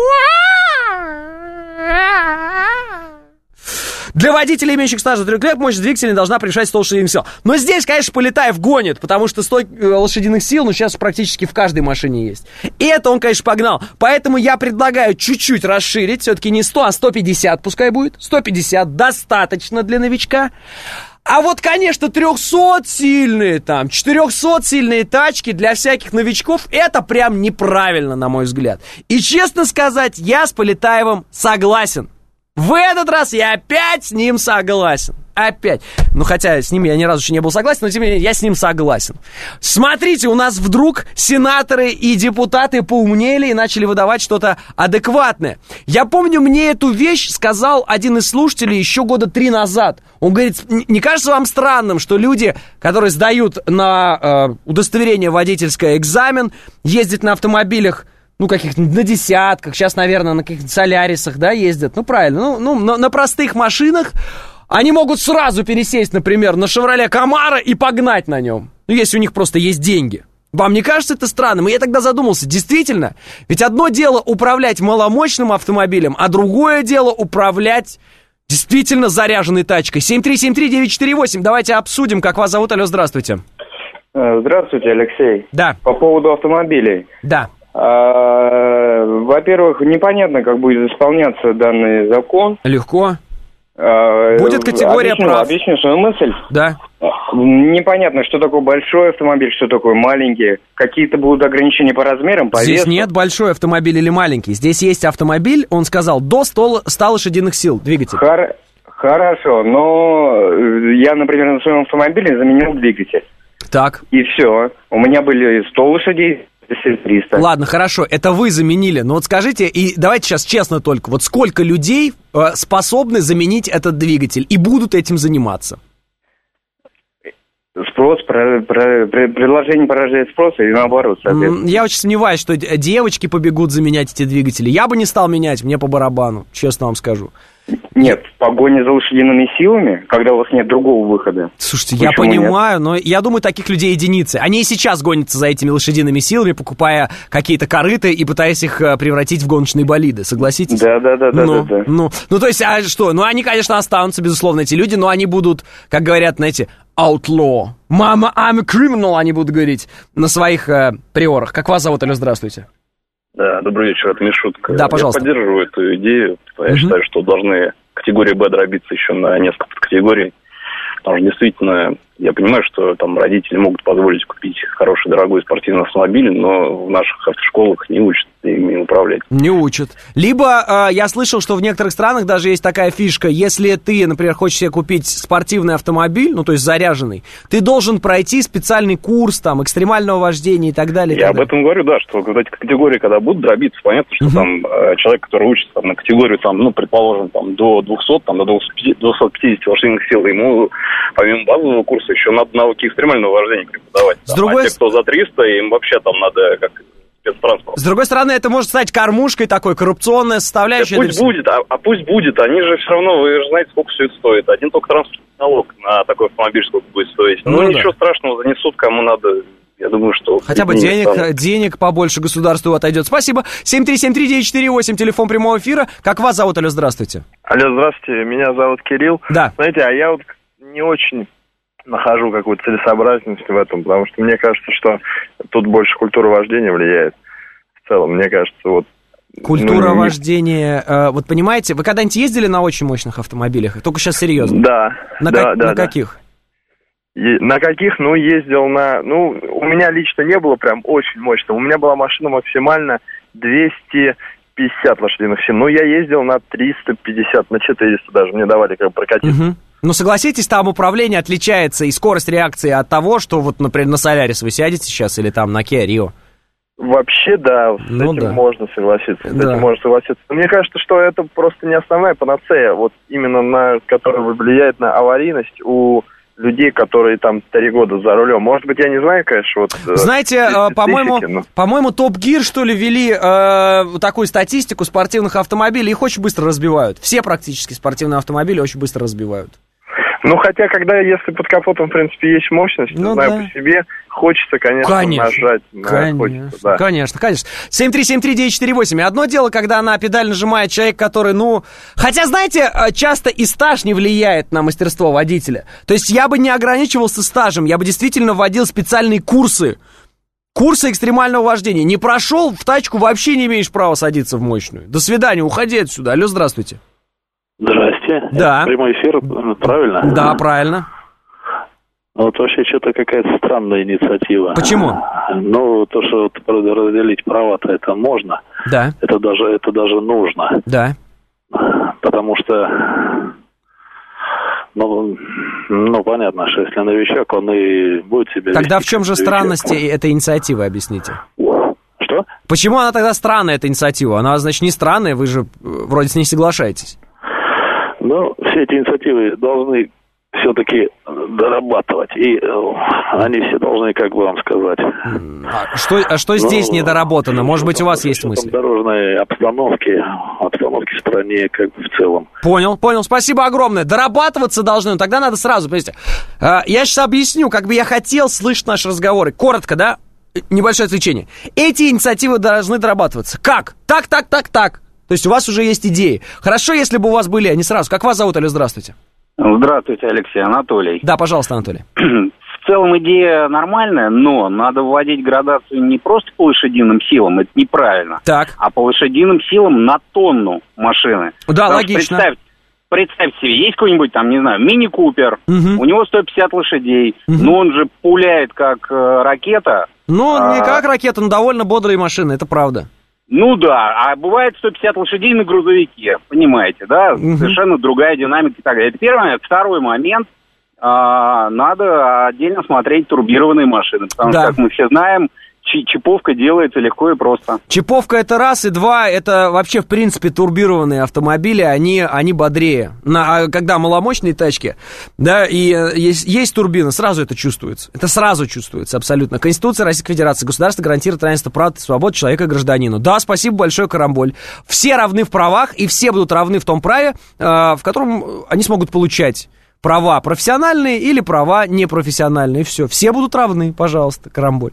Для водителей, имеющих стаж до трех лет, мощность двигателя не должна превышать сто лошадиных сил. Но здесь, конечно, Полетаев гонит, потому что сто лошадиных сил, ну, сейчас практически в каждой машине есть. И это он, конечно, погнал. Поэтому я предлагаю чуть-чуть расширить, все-таки не сто, а сто пятьдесят пускай будет. сто пятьдесят достаточно для новичка. А вот, конечно, трехсотсильные там, четырехсотсильные тачки для всяких новичков, это прям неправильно, на мой взгляд. И, честно сказать, я с Полетаевым согласен. В этот раз я опять с ним согласен. Опять. Ну, хотя с ним я ни разу еще не был согласен, но тем не менее я с ним согласен. Смотрите, у нас вдруг сенаторы и депутаты поумнели и начали выдавать что-то адекватное. Я помню, мне эту вещь сказал один из слушателей еще года три назад. Он говорит, не кажется вам странным, что люди, которые сдают на э, удостоверение водительское экзамен, ездят на автомобилях, ну, каких-то на десятках, сейчас, наверное, на каких-то солярисах, да, ездят. Ну, правильно, ну, ну на, на простых машинах, Они могут сразу пересесть, например, на Chevrolet Camaro и погнать на нем. Ну, если у них просто есть деньги. Вам не кажется это странным? И я тогда задумался, действительно, ведь одно дело управлять маломощным автомобилем, а другое дело управлять действительно заряженной тачкой. семь три семь три девять четыре восемь, давайте обсудим, как вас зовут. Алло, здравствуйте. Здравствуйте, Алексей. Да. По поводу автомобилей. Да. А, во-первых, непонятно, как будет исполняться данный закон. Легко. А, будет категория объясню, прав. Объясню свою мысль. Да. Непонятно, что такое большой автомобиль, что такое маленький. Какие-то будут ограничения по размерам, по Здесь весу. нет большой автомобиль или маленький. Здесь есть автомобиль, он сказал, до ста лошадиных сил двигатель. Хор- Хорошо, но я, например, на своем автомобиле заменил двигатель. Так. И все. У меня были сто лошадей, триста. Ладно, хорошо, это вы заменили. Но вот скажите, и давайте сейчас честно только, вот сколько людей э, способны заменить этот двигатель и будут этим заниматься? Спрос, про, про, про, предложение порождает спрос, и наоборот, соответственно. Я очень сомневаюсь, что девочки побегут заменять эти двигатели. Я бы не стал менять, мне по барабану, честно вам скажу. Нет, в погоне за лошадиными силами, когда у вас нет другого выхода. Слушайте, Почему я понимаю, нет? Но я думаю, таких людей единицы. Они и сейчас гонятся за этими лошадиными силами, покупая какие-то корыты и пытаясь их превратить в гоночные болиды, согласитесь? Да, да, да, да, ну, да, да. Ну, ну, то есть, а что? Ну, они, конечно, останутся, безусловно, эти люди, но они будут, как говорят, знаете, outlaw. Мама, I'm a criminal, они будут говорить на своих э, приорах. Как вас зовут, Алло, здравствуйте. Да, добрый вечер, это Мишутка. Да, пожалуйста. Я поддерживаю эту идею. Я uh-huh. считаю, что должны категории Б дробиться еще на несколько подкатегорий. Потому что действительно, я понимаю, что там родители могут позволить купить хороший, дорогой спортивный автомобиль, но в наших автошколах не учат ими управлять. Не учат. Либо э, я слышал, что в некоторых странах даже есть такая фишка, если ты, например, хочешь себе купить спортивный автомобиль, ну, то есть заряженный, ты должен пройти специальный курс, там, экстремального вождения и так далее. И я так об этом говорю, да, что вот эти категории, когда будут дробиться, понятно, что uh-huh. там э, человек, который учится там, на категорию, там, ну, предположим, там, до двухсот, там, до двухсот пятидесяти лошадиных сил, ему помимо базового курса еще надо навыки экстремального вождения преподавать. С другой... А те, кто за триста, им вообще там надо как спецтранспорт. С другой стороны, это может стать кормушкой такой, коррупционная составляющая. Да пусть будет, а, а пусть будет. Они же все равно, вы же знаете, сколько все это стоит. Один только транспортный налог на такой автомобиль сколько будет стоить. Ну, ну ничего да. страшного, занесут кому надо. Я думаю, что... Хотя бы денег, денег побольше государству отойдет. Спасибо. семь три семь три девять четыре восемь, телефон прямого эфира. Как вас зовут? Алло, здравствуйте. Алло, здравствуйте. Меня зовут Кирилл. Да. Знаете, а я вот не очень нахожу какую-то целесообразность в этом, потому что мне кажется, что тут больше культура вождения влияет. В целом, мне кажется, вот... Культура ну, вождения, э, вот понимаете, вы когда-нибудь ездили на очень мощных автомобилях? Только сейчас серьезно. Да. На, да, как, да, на да. каких? И, на каких? Ну, ездил на... Ну, у меня лично не было прям очень мощного. У меня была машина максимально двести пятьдесят лошадиных сил. Ну, я ездил на триста пятьдесят, на четыреста даже. Мне давали как прокатиться. Угу. Ну, согласитесь, там управление отличается и скорость реакции от того, что вот, например, на Солярис вы сядете сейчас или там на Kia Rio. Вообще, да, с ну, этим да. можно согласиться. С да. этим можно согласиться. Но мне кажется, что это просто не основная панацея, вот именно на которая влияет на аварийность у людей, которые там три года за рулем. Может быть, я не знаю, конечно, вот... Знаете, по-моему, но... по-моему, Топ Гир, что ли, вели э, такую статистику спортивных автомобилей, их очень быстро разбивают. Все практически спортивные автомобили очень быстро разбивают. Ну, хотя, когда, если под капотом, в принципе, есть мощность, ну, не знаю, да. по себе, хочется, конечно, конечно нажать. Конечно, хочется, да. конечно, конечно. семь три семь три девять четыре восемь. Одно дело, когда на педаль нажимает человек, который, ну... Хотя, знаете, часто и стаж не влияет на мастерство водителя. То есть я бы не ограничивался стажем, я бы действительно вводил специальные курсы. Курсы экстремального вождения. Не прошел, в тачку вообще не имеешь права садиться в мощную. До свидания, уходи отсюда. Алло, здравствуйте. Здрасте. Да. Прямой эфир, правильно? Да, правильно. Вот вообще что-то какая-то странная инициатива. Почему? Ну, то, что вот разделить права-то это можно. Да. Это даже, это даже нужно. Да. Потому что, ну, ну, понятно, что если новичок, он и будет себя Тогда вести в чем же новичок. странности этой инициативы, объясните? Что? Почему она тогда странная, эта инициатива? Она, значит, не странная, вы же вроде с ней соглашаетесь. Ну, все эти инициативы должны все-таки дорабатывать. И они все должны, как бы вам сказать. А что, а что здесь ну, недоработано? Может быть, у вас есть мысли? Дорожной обстановки, обстановки в стране, как бы в целом. Понял, понял. Спасибо огромное. Дорабатываться должны, но тогда надо сразу, понимаете. Я сейчас объясню, как бы я хотел слышать наши разговоры. Коротко, да? Небольшое отвлечение. Эти инициативы должны дорабатываться. Как? Так, так, так, так. То есть у вас уже есть идеи. Хорошо, если бы у вас были они сразу. Как вас зовут, Алло, здравствуйте. Здравствуйте, Алексей, Анатолий. Да, пожалуйста, Анатолий. В целом идея нормальная, но надо вводить градацию не просто по лошадиным силам, это неправильно, так. а по лошадиным силам на тонну машины. Да, Потому логично. Представь, представь себе, есть какой-нибудь там, не знаю, мини-купер, угу. у него сто пятьдесят лошадей, угу. но он же пуляет как э, ракета. Ну, а... не как ракета, но довольно бодрые машины, это правда. Ну да, а бывает сто пятьдесят лошадей на грузовике, понимаете, да? Угу. Совершенно другая динамика и так далее. Это первый момент. Второй момент, а, надо отдельно смотреть турбированные машины, потому да. что, как мы все знаем, чиповка делается легко и просто. Чиповка это раз, и два, это вообще, в принципе, турбированные автомобили, они, они бодрее. На, когда маломощные тачки, да, и есть, есть турбина, сразу это чувствуется. Это сразу чувствуется, абсолютно. Конституция Российской Федерации, государство гарантирует равенство прав и свобод человека и гражданину. Да, спасибо большое, Карамболь. Все равны в правах, и все будут равны в том праве, э, в котором они смогут получать права профессиональные или права непрофессиональные. Все, все будут равны, пожалуйста, Карамболь.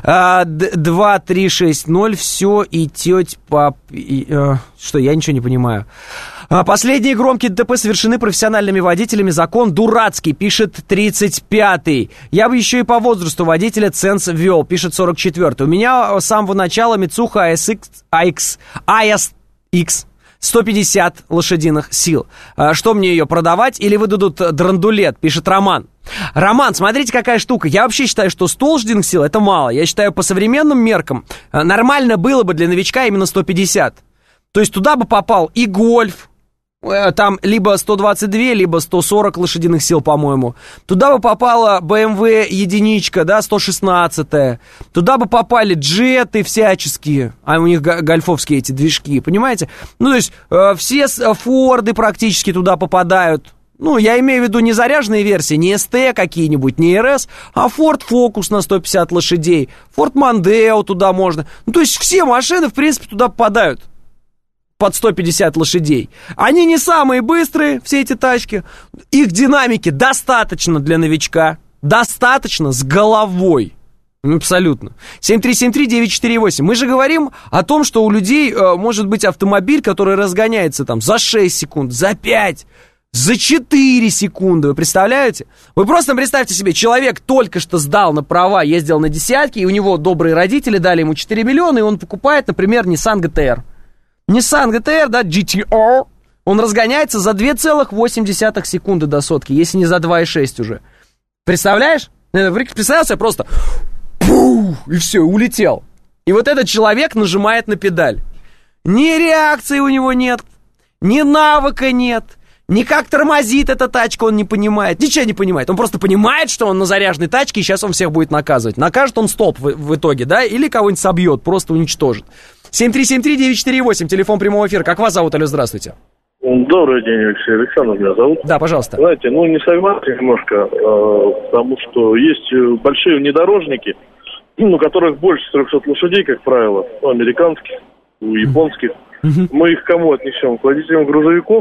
два, три, шесть, ноль, все, и теть, пап... И, э, что, я ничего не понимаю. Последние громкие ДТП совершены профессиональными водителями. Закон дурацкий, пишет тридцать пятый. Я бы еще и по возрасту водителя ценз ввел, пишет сорок четвёртый. У меня с самого начала Мицуха эй эс икс, эй эс икс сто пятьдесят лошадиных сил. Что мне ее продавать или выдадут драндулет, пишет Роман. Роман, смотрите, какая штука. Я вообще считаю, что сто лошадиных сил это мало. Я считаю, по современным меркам нормально было бы для новичка именно сто пятьдесят. То есть туда бы попал и гольф, там либо сто двадцать два, либо сто сорок лошадиных сил, по-моему. Туда бы попала бэ эм вэ единичка, да, сто шестнадцать. Туда бы попали джеты всяческие, а у них гольфовские эти движки, понимаете? Ну, то есть э, все форды практически туда попадают. Ну, я имею в виду не заряженные версии, не эс тэ какие-нибудь, не эр эс, а Ford Focus на сто пятьдесят лошадей, Ford Mondeo туда можно. Ну, то есть все машины, в принципе, туда попадают. Под сто пятьдесят лошадей. Они не самые быстрые, все эти тачки. Их динамики достаточно для новичка. Достаточно с головой. Абсолютно. семь три семь три девять четыре восемь. Мы же говорим о том, что у людей э, может быть автомобиль, который разгоняется там за шесть секунд, за пять, за четыре секунды. Вы представляете? Вы просто представьте себе, человек только что сдал на права, ездил на десятки, и у него добрые родители дали ему четыре миллиона, и он покупает, например, Nissan джи ти ар. Nissan джи ти ар, да, джи ти ар, он разгоняется за две целых восемь десятых секунды до сотки, если не за два и шесть уже. Представляешь? Представлял себе просто пух, и все, улетел. И вот этот человек нажимает на педаль. Ни реакции у него нет, ни навыка нет, ни как тормозит эта тачка, он не понимает, ничего не понимает. Он просто понимает, что он на заряженной тачке, и сейчас он всех будет наказывать. Накажет он стоп в, в итоге, да, или кого-нибудь собьет, просто уничтожит. семь три семь три девять четыре восемь, телефон прямого эфира. Как вас зовут, алло, здравствуйте. Добрый день, Алексей. Александр меня зовут. Да, пожалуйста. Знаете, ну не согласен немножко, э, потому что есть большие внедорожники, ну, у которых больше трехсот лошадей, как правило, у американских, у японских. Mm-hmm. Мы их кому отнесем? К водителям грузовиков?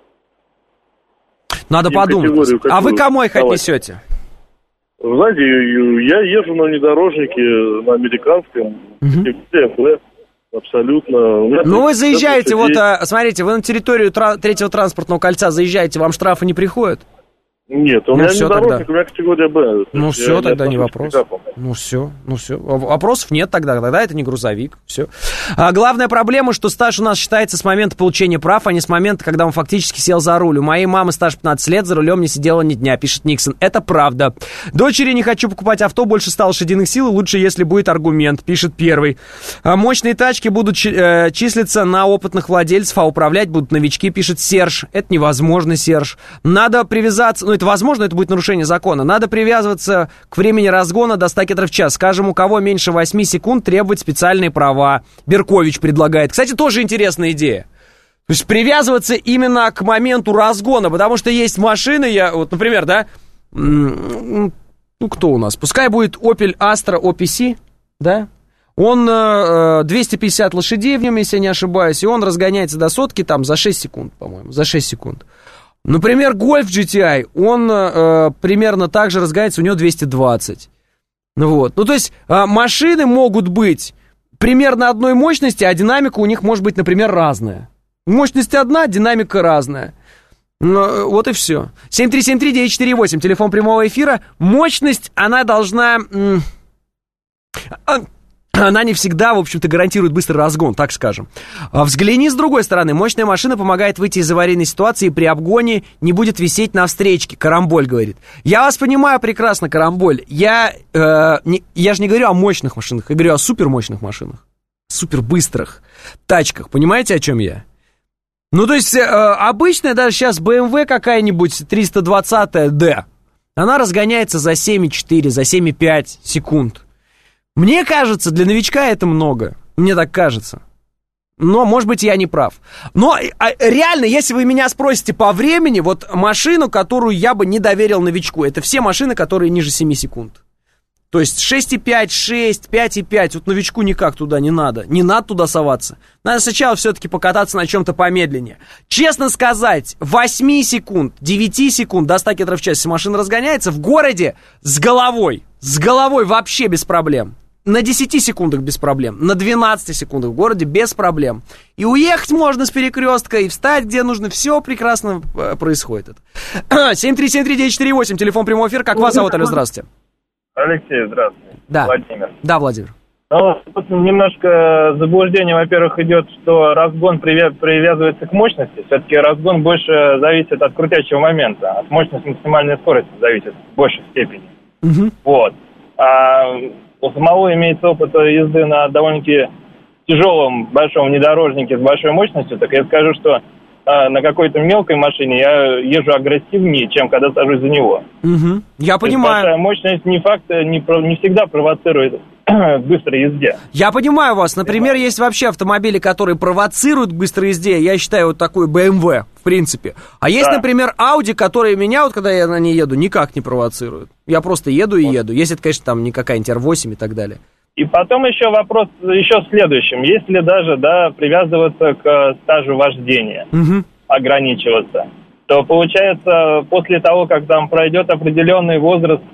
Надо и подумать. А вы кому их отнесете? Знаете, я езжу на внедорожнике, на американском, mm-hmm. Абсолютно. Ну, вы заезжаете, вот, а, смотрите, вы на территорию тра- третьего транспортного кольца заезжаете, вам штрафы не приходят? Нет, у ну, меня все не тогда. У меня категория Б. Ну, все, тогда не вопрос. Ну, все, ну, все. Вопросов нет тогда, тогда это не грузовик, все. А главная проблема, что стаж у нас считается с момента получения прав, а не с момента, когда он фактически сел за руль. У моей мамы стаж пятнадцать лет, за рулем не сидела ни дня, пишет Никсон. Это правда. Дочери не хочу покупать авто, больше ста лошадиных сил, лучше, если будет аргумент, пишет первый. А мощные тачки будут э, числиться на опытных владельцев, а управлять будут новички, пишет Серж. Это невозможно, Серж. Надо привязаться, ну, это возможно, это будет нарушение закона. Надо привязываться к времени разгона до ста километров в час. Скажем, у кого меньше восьми секунд, требовать специальные права. Беркович предлагает. Кстати, тоже интересная идея. То есть привязываться именно к моменту разгона, потому что есть машины, я, вот, например, да, ну, кто у нас? Пускай будет Opel Astra о пи си, да? Он э, двести пятьдесят лошадей в нем, если я не ошибаюсь, и он разгоняется до сотки там за шесть секунд, по-моему, за шесть секунд. Например, Golf джи ти ай, он э, примерно так же разгоняется, у него двести двадцать. Вот. Ну, то есть э, машины могут быть примерно одной мощности, а динамика у них может быть, например, разная. Мощность одна, динамика разная. Ну, вот и все. семь три семь три девять четыре восемь, телефон прямого эфира. Мощность, она должна... Она не всегда, в общем-то, гарантирует быстрый разгон, так скажем. Взгляни с другой стороны. Мощная машина помогает выйти из аварийной ситуации и при обгоне не будет висеть на встречке. Карамболь говорит. Я вас понимаю прекрасно, Карамболь. Я, э, не, я же не говорю о мощных машинах, я говорю о супермощных машинах. Супербыстрых тачках. Понимаете, о чем я? Ну, то есть, э, обычная даже сейчас бэ эм вэ какая-нибудь триста двадцать ди, она разгоняется за семь и четыре, за семь и пять секунд. Мне кажется, для новичка это много. Мне так кажется. Но, может быть, я не прав. Но реально, если вы меня спросите по времени, вот машину, которую я бы не доверил новичку, это все машины, которые ниже семи секунд. То есть шесть и пять, шесть, пять и пять, вот новичку никак туда не надо. Не надо туда соваться. Надо сначала все-таки покататься на чем-то помедленнее. Честно сказать, восемь секунд, девять секунд до ста километров в час, если машина разгоняется, в городе с головой, с головой вообще без проблем. На десяти секундах без проблем, на двенадцати секундах в городе без проблем. И уехать можно с перекрестка, и встать где нужно, все прекрасно происходит. семь три семь три девять четыре восемь, телефон прямого эфира, как вас зовут, алло, здравствуйте. Алексей, здравствуйте. Да. Владимир. Да, Владимир. Ну, тут немножко заблуждение, во-первых, идет, что разгон привя- привязывается к мощности. Все-таки разгон больше зависит от крутящего момента. От мощности максимальной скорости зависит в большей степени. Угу. Вот. А у самого имеется опыт езды на довольно-таки тяжелом большом внедорожнике с большой мощностью, так я скажу, что а, на какой-то мелкой машине я езжу агрессивнее, чем когда сажусь за него. Угу. Я То понимаю. Большая мощность не факт, не, не всегда провоцирует к быстрой езде. Я понимаю вас. Например, есть вообще автомобили, которые провоцируют к быстрой езде. Я считаю, вот такой бэ эм вэ, в принципе. А есть, да. например, Audi, которые меня, вот когда я на ней еду, никак не провоцируют. Я просто еду и еду. Если это, конечно, там не какая-нибудь эр восемь и так далее. И потом еще вопрос еще в следующем. Если даже, да, привязываться к стажу вождения, угу. ограничиваться, то получается, после того, как там пройдет определенный возраст,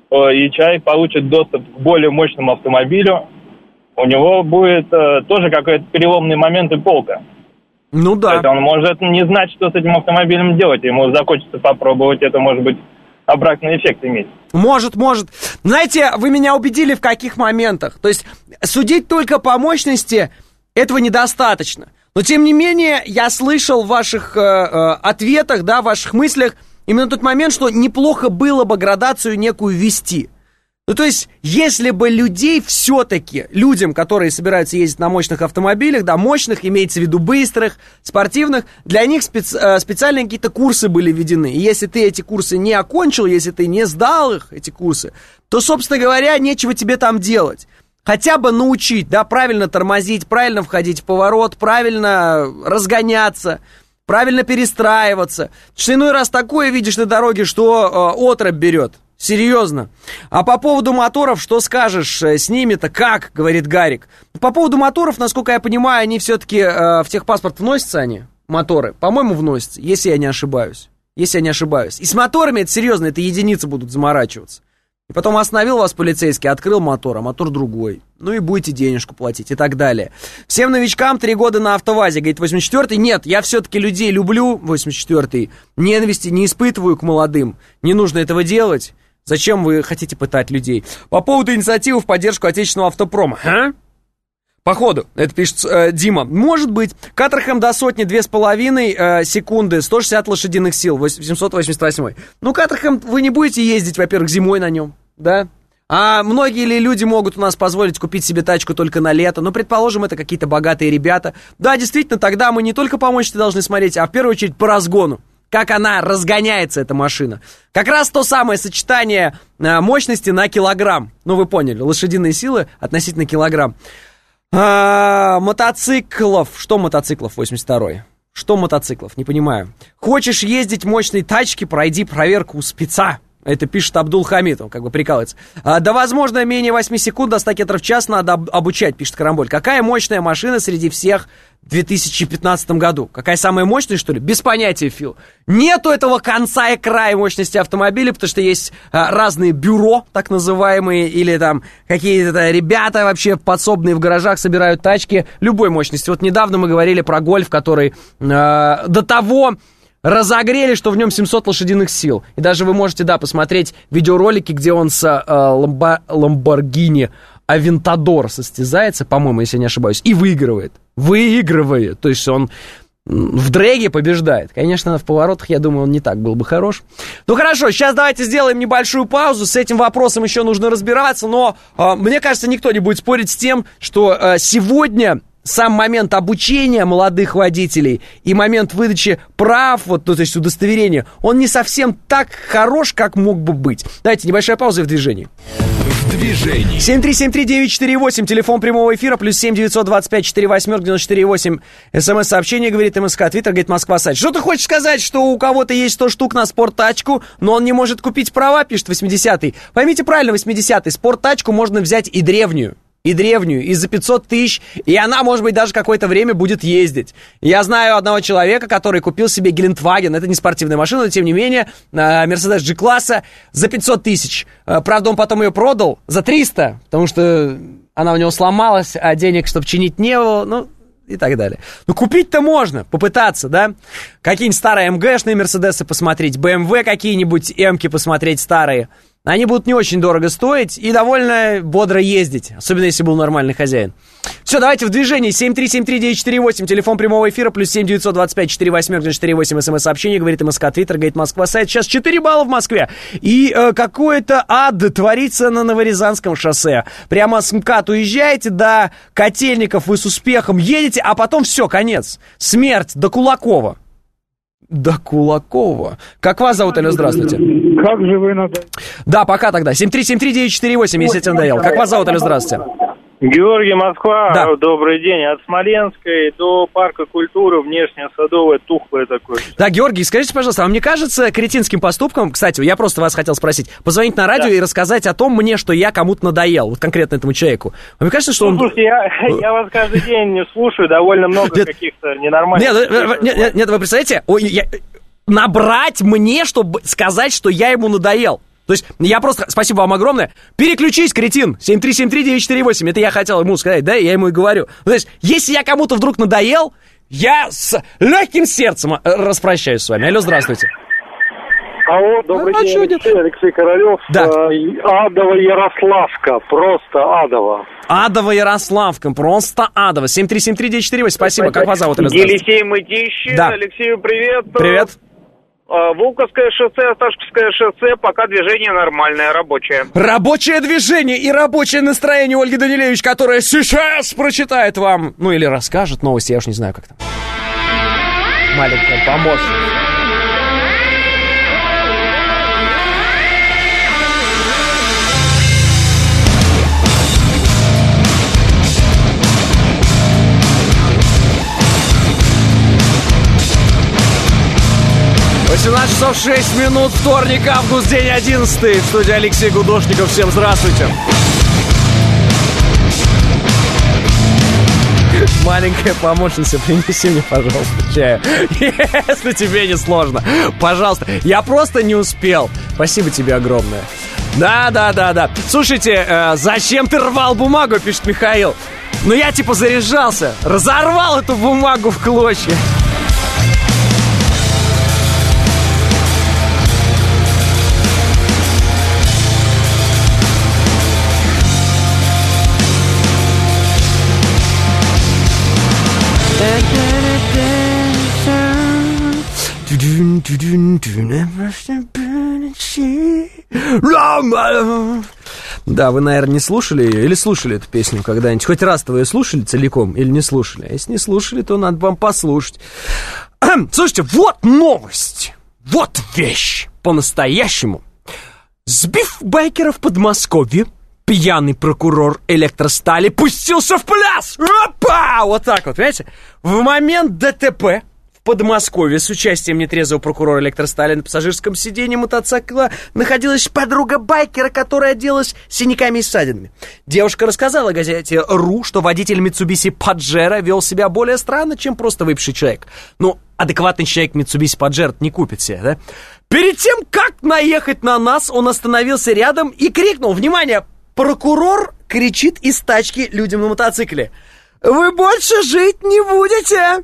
и человек получит доступ к более мощному автомобилю, у него будет э, тоже какой-то переломный момент и полка. Ну да. То есть он может не знать, что с этим автомобилем делать. Ему захочется попробовать, это может быть обратный эффект иметь. Может, может. Знаете, вы меня убедили в каких моментах. То есть судить только по мощности этого недостаточно. Но тем не менее, я слышал в ваших э, э, ответах, да, в ваших мыслях, именно тот момент, что неплохо было бы градацию некую ввести. Ну, то есть, если бы людей все-таки, людям, которые собираются ездить на мощных автомобилях, да, мощных, имеется в виду быстрых, спортивных, для них специ- специальные какие-то курсы были введены. И если ты эти курсы не окончил, если ты не сдал их, эти курсы, то, собственно говоря, нечего тебе там делать. Хотя бы научить, да, правильно тормозить, правильно входить в поворот, правильно разгоняться, правильно перестраиваться. Что иной раз такое видишь на дороге, что э, отрабь берет. Серьезно. А по поводу моторов, что скажешь с ними-то? Как, говорит Гарик. По поводу моторов, насколько я понимаю, они все-таки э, в техпаспорт вносятся, они, моторы? По-моему, вносятся, если я не ошибаюсь. Если я не ошибаюсь. И с моторами, это серьезно, это единицы будут заморачиваться. И потом остановил вас полицейский, открыл мотор, а мотор другой. Ну и будете денежку платить и так далее. Всем новичкам три года на АвтоВАЗе. Говорит, восемьдесят четвёртый. Нет, я все-таки людей люблю, восемьдесят четвёртый. Ненависти не испытываю к молодым. Не нужно этого делать. Зачем вы хотите пытать людей? По поводу инициативы в поддержку отечественного автопрома. А? Походу, это пишет э, Дима. Может быть, Катерхэм до сотни две с половиной э, секунды, сто шестьдесят лошадиных сил, восемьсот восемьдесят восемь. Ну, Катерхэм, вы не будете ездить, во-первых, зимой на нем, да? А многие ли люди могут у нас позволить купить себе тачку только на лето? Ну, предположим, это какие-то богатые ребята. Да, действительно, тогда мы не только по мощности должны смотреть, а в первую очередь по разгону. Как она разгоняется, эта машина. Как раз то самое сочетание э, мощности на килограмм. Ну, вы поняли, лошадиные силы относительно килограмм. А, мотоциклов. Что мотоциклов восемьдесят второй? Что мотоциклов? Не понимаю. Хочешь ездить мощной тачке, пройди проверку у спеца. Это пишет Абдул Хамид, он как бы прикалывается. А, да, возможно, менее восемь секунд до ста километров в час надо об- обучать, пишет Карамболь. Какая мощная машина среди всех в две тысячи пятнадцатом году? Какая самая мощная, что ли? Без понятия, Фил. Нету этого конца и края мощности автомобиля, потому что есть а, разные бюро, так называемые, или там какие-то ребята вообще подсобные в гаражах собирают тачки любой мощности. Вот недавно мы говорили про гольф, который а, до того... разогрели, что в нем семьсот лошадиных сил. И даже вы можете, да, посмотреть видеоролики, где он с э, ламба, Lamborghini Aventador состязается, по-моему, если я не ошибаюсь, и выигрывает. Выигрывает. То есть он в дрэге побеждает. Конечно, в поворотах, я думаю, он не так был бы хорош. Ну хорошо, сейчас давайте сделаем небольшую паузу. С этим вопросом еще нужно разбираться, но э, мне кажется, никто не будет спорить с тем, что э, сегодня... сам момент обучения молодых водителей и момент выдачи прав, вот, ну, то есть удостоверения, он не совсем так хорош, как мог бы быть. Давайте небольшая пауза и в движении. В движении. семь три семь три девять четыре восемь, телефон прямого эфира, плюс семь девятьсот двадцать пять четыре восемь девяносто четыре восемь. СМС-сообщение, говорит МСК, Твиттер, говорит Москва, сайт. Что ты хочешь сказать, что у кого-то есть сто штук на спорттачку, но он не может купить права, пишет восьмидесятый. Поймите правильно, восьмидесятый, спорттачку можно взять и древнюю. И древнюю, и за пятьсот тысяч, и она, может быть, даже какое-то время будет ездить. Я знаю одного человека, который купил себе Гелендваген, это не спортивная машина, но тем не менее, Мерседес G-класса за пятьсот тысяч. Правда, он потом ее продал за триста, потому что она у него сломалась, а денег, чтобы чинить, не было, ну, и так далее. Ну, купить-то можно, попытаться, да? Какие-нибудь старые МГшные Мерседесы посмотреть, бэ эм вэ какие-нибудь, Эмки посмотреть старые. Они будут не очень дорого стоить и довольно бодро ездить, особенно если был нормальный хозяин. Все, давайте в движении. семь три семь три девять четыре восемь, телефон прямого эфира, плюс семь девятьсот двадцать пять четыре восемь девяносто четыре восемь, смс-сообщение, говорит МСК, Твиттер, говорит Москва, сайт. Сейчас четыре балла в Москве. И э, какой-то ад творится на Новорязанском шоссе. Прямо с МКАД уезжаете до Котельников, вы с успехом едете, а потом все, конец. Смерть до Кулакова. До Кулакова. Как вас зовут, алло, здравствуйте. Как же вы надо... Да, пока тогда. семь три семь три девять четыре восемь, если тебе надоело. Как вас зовут, алло, здравствуйте. Георгий, Москва, да. Добрый день. От Смоленской до Парка культуры, внешнее садовое, тухлое такое. Да, Георгий, скажите, пожалуйста, вам не кажется кретинским поступком, кстати, я просто вас хотел спросить, позвонить на радио да. и рассказать о том мне, что я кому-то надоел, вот конкретно этому человеку. Вам не кажется, что он... Слушайте, я, я вас каждый день слушаю, довольно много нет, каких-то ненормальных... Нет, нет, нет, нет, вы представляете, ой, я... набрать мне, чтобы сказать, что я ему надоел. То есть я просто, спасибо вам огромное, переключись, кретин, семь три семь три девять четыре восемь, это я хотел ему сказать, да, я ему и говорю. То есть, если я кому-то вдруг надоел, я с легким сердцем распрощаюсь с вами. Алло, здравствуйте. Алло, добрый а, день, Алексей, Алексей Королев. Да. Адово Ярославка, просто Адово. Адово Ярославка, просто Адово. семь три семь три девять четыре восемь, спасибо, как вас зовут? Елисей Мытищи, да. Алексею привет. Привет. Волковское шоссе, Осташковское шоссе, пока движение нормальное, рабочее. Рабочее движение и рабочее настроение Ольги Данилевич, которая сейчас прочитает вам, ну или расскажет новости, я уж не знаю, как там. Маленькая помощница. восемнадцать часов шесть минут, вторник, август, день одиннадцатый. В студии Алексей Гудошников. Всем здравствуйте. Маленькая помощница, принеси мне, пожалуйста, чаю. Если тебе не сложно. Пожалуйста. Я просто не успел. Спасибо тебе огромное. Да, да, да, да. Слушайте, э, зачем ты рвал бумагу, пишет Михаил. Ну я типа заряжался. Разорвал эту бумагу в клочья. Да, вы, наверное, не слушали ее или слушали эту песню когда-нибудь? Хоть раз-то вы ее слушали целиком или не слушали? А если не слушали, то надо вам послушать. Слушайте, вот новость, вот вещь по-настоящему. Сбив байкеров в Подмосковье, пьяный прокурор Электростали пустился в пляс. Опа! Вот так вот, понимаете? В момент ДТП Подмосковье с участием нетрезвого прокурора Электростали на пассажирском сиденье мотоцикла находилась подруга байкера, которая оделась синяками и ссадинами. Девушка рассказала газете «Ру», что водитель Mitsubishi Pajero вел себя более странно, чем просто выпивший человек. Ну, адекватный человек Mitsubishi Pajero не купит себе, да? Перед тем, как наехать на нас, он остановился рядом и крикнул: «Внимание! Прокурор кричит из тачки людям на мотоцикле: вы больше жить не будете!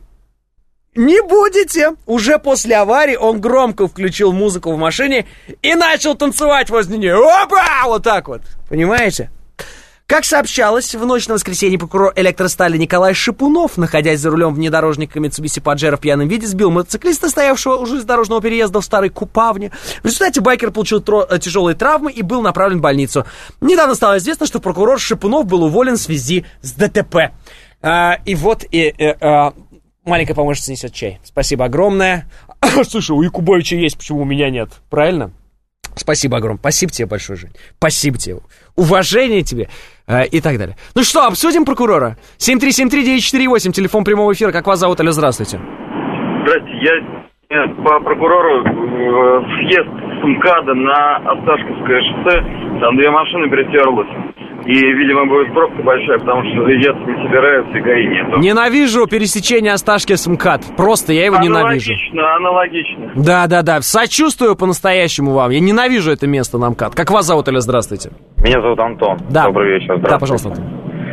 Не будете!» Уже после аварии он громко включил музыку в машине и начал танцевать возле нее. Опа! Вот так вот. Понимаете? Как сообщалось, в ночь на воскресенье прокурор Электростали Николай Шипунов, находясь за рулем внедорожника Mitsubishi Pajero в пьяном виде, сбил мотоциклиста, стоявшего уже с дорожного переезда в Старой Купавне. В результате байкер получил тро- тяжелые травмы и был направлен в больницу. Недавно стало известно, что прокурор Шипунов был уволен в связи с ДТП. А, и вот и, и, а, маленькая помощница несет чай. Спасибо огромное. Слушай, у Якубовича есть, почему у меня нет? Правильно? Спасибо огромное. Спасибо тебе большое, Жень. Спасибо тебе. Уважение тебе. Э, и так далее. Ну что, обсудим прокурора? семь три семь три девять четыре восемь, телефон прямого эфира. Как вас зовут? Алло, здравствуйте. Здравствуйте. Я по прокурору съезд с МКАДа на Осташковское шоссе. Там две машины перетерлось. И, видимо, будет пробка большая, потому что двигаться не собираются, и ГАИ нету. Ненавижу пересечение Осташки с МКАД. Просто я его ненавижу. Аналогично, аналогично. Да-да-да, сочувствую по-настоящему вам. Я ненавижу это место на МКАД. Как вас зовут, или здравствуйте? Меня зовут Антон. Да. Добрый вечер. Да, пожалуйста, Антон.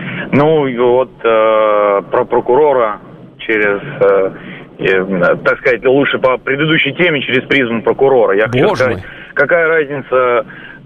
Ну, вот э, про прокурора через... Э, э, так сказать, лучше по предыдущей теме через призму прокурора. Я хочу Боже сказать, мой. какая разница...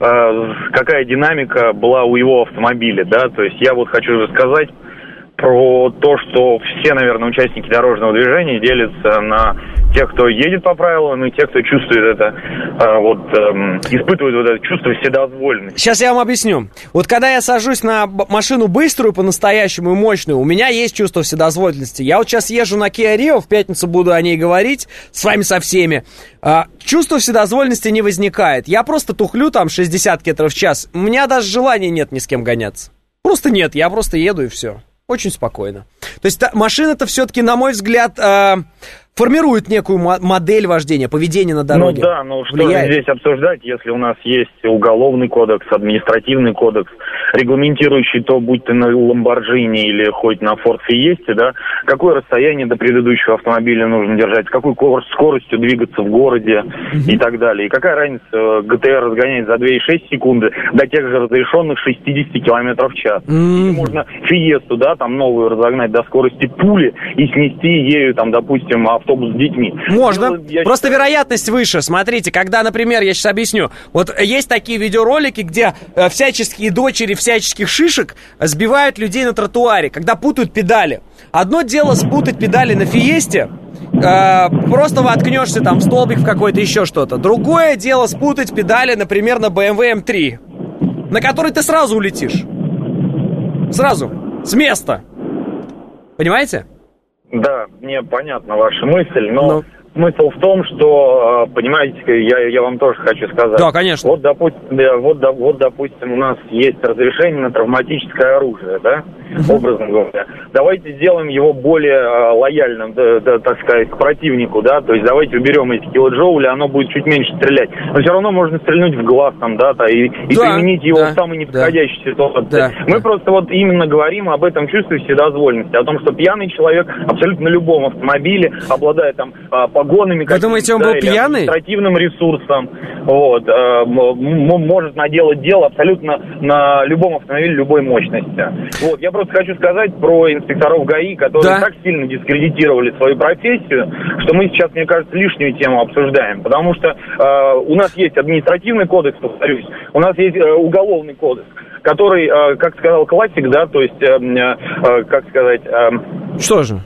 какая динамика была у его автомобиля, да, то есть я вот хочу рассказать про то, что все, наверное, участники дорожного движения делятся на тех, кто едет по правилам, и тех, кто чувствует это, вот, эм, испытывает вот это чувство вседозволенности. Сейчас я вам объясню. Вот когда я сажусь на машину быструю, по-настоящему и мощную, у меня есть чувство вседозволенности. Я вот сейчас езжу на Kia Rio, в пятницу буду о ней говорить, с вами со всеми. А, чувство вседозволенности не возникает. Я просто тухлю там шестьдесят километров в час. У меня даже желания нет ни с кем гоняться. Просто нет, я просто еду и все. Очень спокойно. То есть та, машина-то все-таки, на мой взгляд, э, формирует некую м- модель вождения, поведения на дороге. Ну да, ну что же здесь обсуждать, если у нас есть уголовный кодекс, административный кодекс, регламентирующий то, будь ты на Ламборджини или хоть на Форд Фиесте, да, какое расстояние до предыдущего автомобиля нужно держать, с какой скоростью двигаться в городе mm-hmm. и так далее. И какая разница, ГТР разгоняет за две целых шесть десятых секунды до тех же разрешенных шестьдесят километров в час. Mm-hmm. И можно Фиесту, да, там новую разогнать до скорости пули и снести ею, там, допустим, автобус с детьми. Можно. Я Просто считаю... вероятность выше. Смотрите, когда, например, я сейчас объясню. Вот есть такие видеоролики, где э, всяческие дочери всяческих шишек сбивают людей на тротуаре, когда путают педали. Одно дело спутать педали на Фиесте, э, просто воткнешься там в столбик в какой-то еще что-то. Другое дело спутать педали, например, на бэ эм вэ эм три, на который ты сразу улетишь. Сразу. С места. Понимаете? Да, мне понятна ваша мысль, но ну. смысл в том, что, понимаете, я, я вам тоже хочу сказать. Да, конечно. Вот, допустим, да, вот, вот, допустим, у нас есть разрешение на травматическое оружие, да, uh-huh. образно говоря. Давайте сделаем его более а, лояльным, да, да, так сказать, к противнику, да, то есть давайте уберем эти килоджоули, оно будет чуть меньше стрелять. Но все равно можно стрельнуть в глаз там, да, да и, и да, применить его да, в самой неподходящей да, ситуации. Да, Мы да. просто вот именно говорим об этом чувстве вседозволенности, о том, что пьяный человек абсолютно на любом автомобиле, обладая там погонами, вы думаете, он да, был пьяный? Административным ресурсом, вот, э, может наделать дело абсолютно на любом автомобиле любой мощности. Вот, я просто хочу сказать про инспекторов ГАИ, которые да. так сильно дискредитировали свою профессию, что мы сейчас, мне кажется, лишнюю тему обсуждаем, потому что э, у нас есть административный кодекс, повторюсь, у нас есть э, уголовный кодекс, который, э, как сказал классик, да, то есть, э, э, как сказать... Э, что же?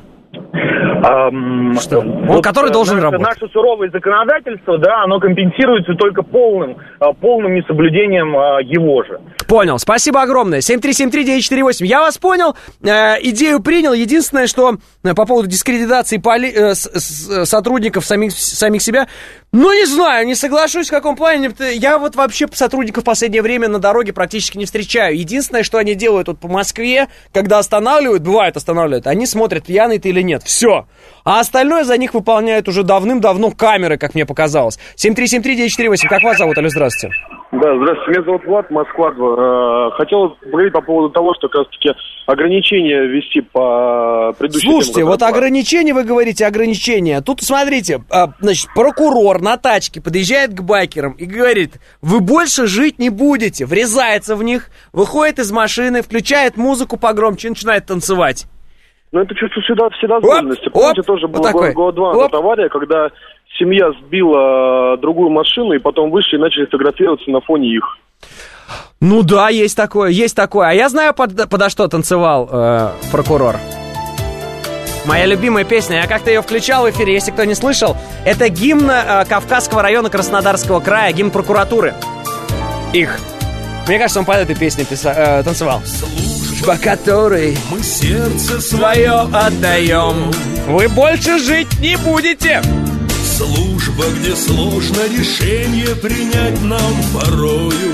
Um, Что? Вот, Он, который должен наше, работать. Наше суровое законодательство, да, оно компенсируется только полным, полным несоблюдением его же. Понял. Спасибо огромное. семь три семь три девять четыре восемь. Я вас понял. Э, идею принял. Единственное, что э, по поводу дискредитации поли... э, с, с, сотрудников самих, самих себя, ну, не знаю, не соглашусь в каком плане. Я вот вообще сотрудников в последнее время на дороге практически не встречаю. Единственное, что они делают вот по Москве, когда останавливают, бывает останавливают, они смотрят, пьяный ты или нет. Все. А остальное за них выполняют уже давным-давно камеры, как мне показалось. семь три семь три девять четыре восемь. Как вас зовут? Алло, здравствуйте. Да, здравствуйте. Меня зовут Влад, Москва. Хотел поговорить по поводу того, что как раз-таки ограничения ввести по предыдущим... Слушайте, вот ограничения, вы говорите, ограничения. Тут, смотрите, значит, прокурор на тачке подъезжает к байкерам и говорит, вы больше жить не будете. Врезается в них, выходит из машины, включает музыку погромче и начинает танцевать. Ну, это чувство всегда, вседозволенности. Помните, тоже было вот года два назад авария, когда семья сбила другую машину, и потом вышли и начали фотографироваться на фоне их. Ну да, есть такое, есть такое. А я знаю, под, подо что танцевал э, прокурор. Моя любимая песня, я как-то ее включал в эфире, если кто не слышал. Это гимн э, Кавказского района Краснодарского края, гимн прокуратуры. Их. Мне кажется, он под этой песней писа, э, танцевал. По которой мы сердце свое отдаем, вы больше жить не будете. Служба, где сложно решение принять нам порою.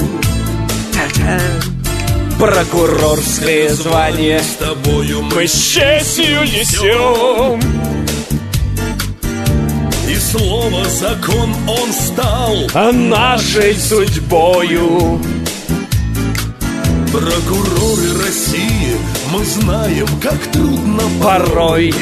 Прокурорское звание с тобою мы с честью несем. И слово закон он стал а нашей судьбою. Прокуроры России, мы знаем, как трудно порой.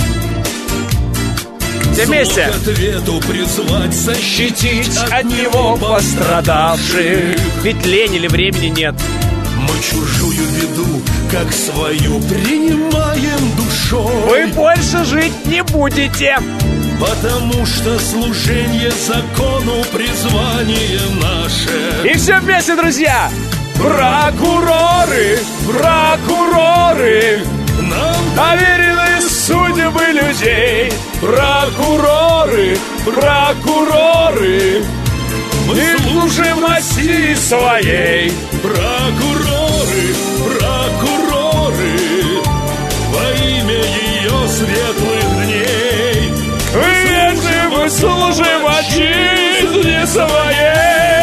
Все вместе. Ответу призвать, защитить от, от него пострадавших. Ведь лень или времени нет. Мы чужую беду, как свою, принимаем душой. Вы больше жить не будете. Потому что служение закону призвание наше. И все вместе, друзья. Прокуроры, прокуроры, нам доверены судьбы людей. Прокуроры, прокуроры, мы служим России своей. Прокуроры, прокуроры, во имя ее светлых дней. Вместе мы служим отчизне своей.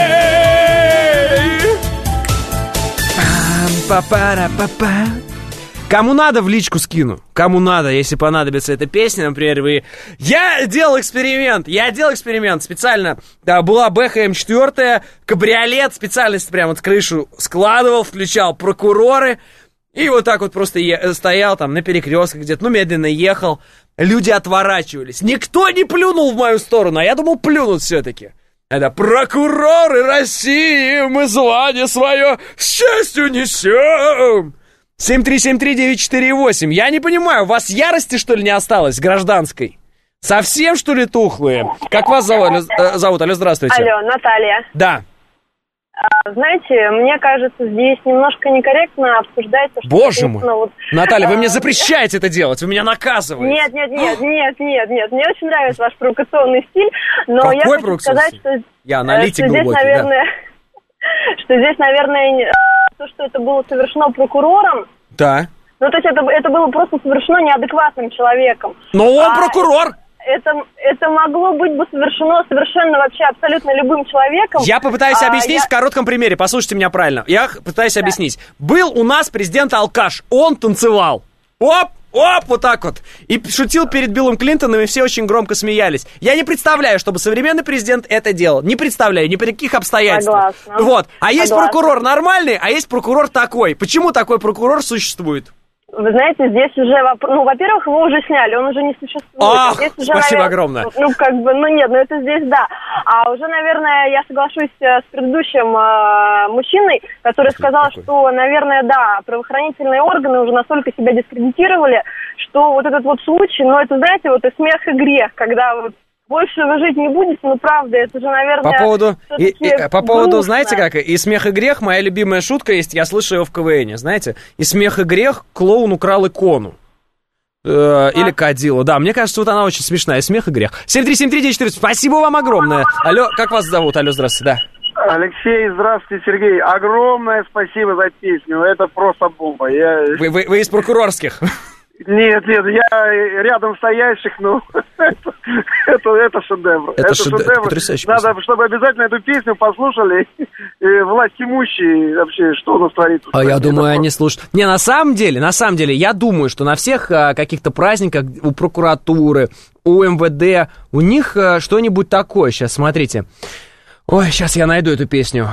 Па-пара-па-па. Кому надо, в личку скину. Кому надо, если понадобится эта песня, например, вы... Я делал эксперимент, я делал эксперимент специально. Да, была бэ ха эм четыре, кабриолет, специально прямо вот крышу складывал, включал прокуроры. И вот так вот просто е- стоял там на перекрестках где-то, ну, медленно ехал. Люди отворачивались. Никто не плюнул в мою сторону, а я думал, плюнут все-таки. Это прокуроры России, мы звание свое с честью несем. семь три семь три девять четыре восемь. Я не понимаю, у вас ярости, что ли, не осталось гражданской? Совсем, что ли, тухлые? Как вас зовут? зовут? Алло, здравствуйте. Алло, Наталья. Да. А, знаете, мне кажется, здесь немножко некорректно обсуждается... Боже мой! Вот, Наталья, вы мне а... запрещаете это делать, вы меня наказываете. Нет, нет, нет, нет, нет, нет. Мне очень нравится ваш провокационный стиль, но Какой я хочу сказать, что... Я аналитик что здесь, глубокий, наверное, да. Что здесь, наверное, то, что это было совершено прокурором... Да. Ну, то есть это, это было просто совершено неадекватным человеком. Но он а прокурор! Это, это могло быть бы совершено совершенно вообще абсолютно любым человеком. Я попытаюсь а, объяснить я... в коротком примере. Послушайте меня правильно. Я пытаюсь да. объяснить. Был у нас президент-алкаш. Он танцевал. Оп, оп, вот так вот. И шутил перед Биллом Клинтоном, и все очень громко смеялись. Я не представляю, чтобы современный президент это делал. Не представляю, ни при каких обстоятельствах. Согласна. Вот. А есть Согласна. прокурор нормальный, а есть прокурор такой. Почему такой прокурор существует? Вы знаете, здесь уже, ну, во-первых, его уже сняли, он уже не существует. Ах, здесь уже, спасибо наверное, огромное. Ну, как бы, ну, нет, ну, это здесь, да. А уже, наверное, я соглашусь с предыдущим э, мужчиной, который сказал, такой? что, наверное, да, правоохранительные органы уже настолько себя дискредитировали, что вот этот вот случай, ну, это, знаете, вот и смех, и грех, когда вот больше вы жить не будете, ну, правда, это же, наверное... По поводу, и, и, по поводу грустно. Знаете как, и смех, и грех, моя любимая шутка есть, я слышу ее в ка вэ эне, знаете, и смех, и грех, клоун украл икону. Э, а? Или кадилу, да, мне кажется, вот она очень смешная, и смех, и грех. семь три семь три девять четыре, спасибо вам огромное. Алло, как вас зовут? Алло, здравствуйте, да. Алексей, здравствуйте, Сергей. Огромное спасибо за песню. Это просто бомба. Я... Вы, вы, вы из прокурорских? Нет, нет, я рядом стоящих, ну, это, это, это шедевр. Это, это шедевр. шедевр. Потрясающий Надо, песня. чтобы обязательно эту песню послушали. И власть имущие вообще, что у нас творится. А я думаю, это они просто... слушают. Не, на самом деле, на самом деле, я думаю, что на всех а, каких-то праздниках у прокуратуры, у эм вэ дэ, у них а, что-нибудь такое. Сейчас, смотрите. Ой, сейчас я найду эту песню.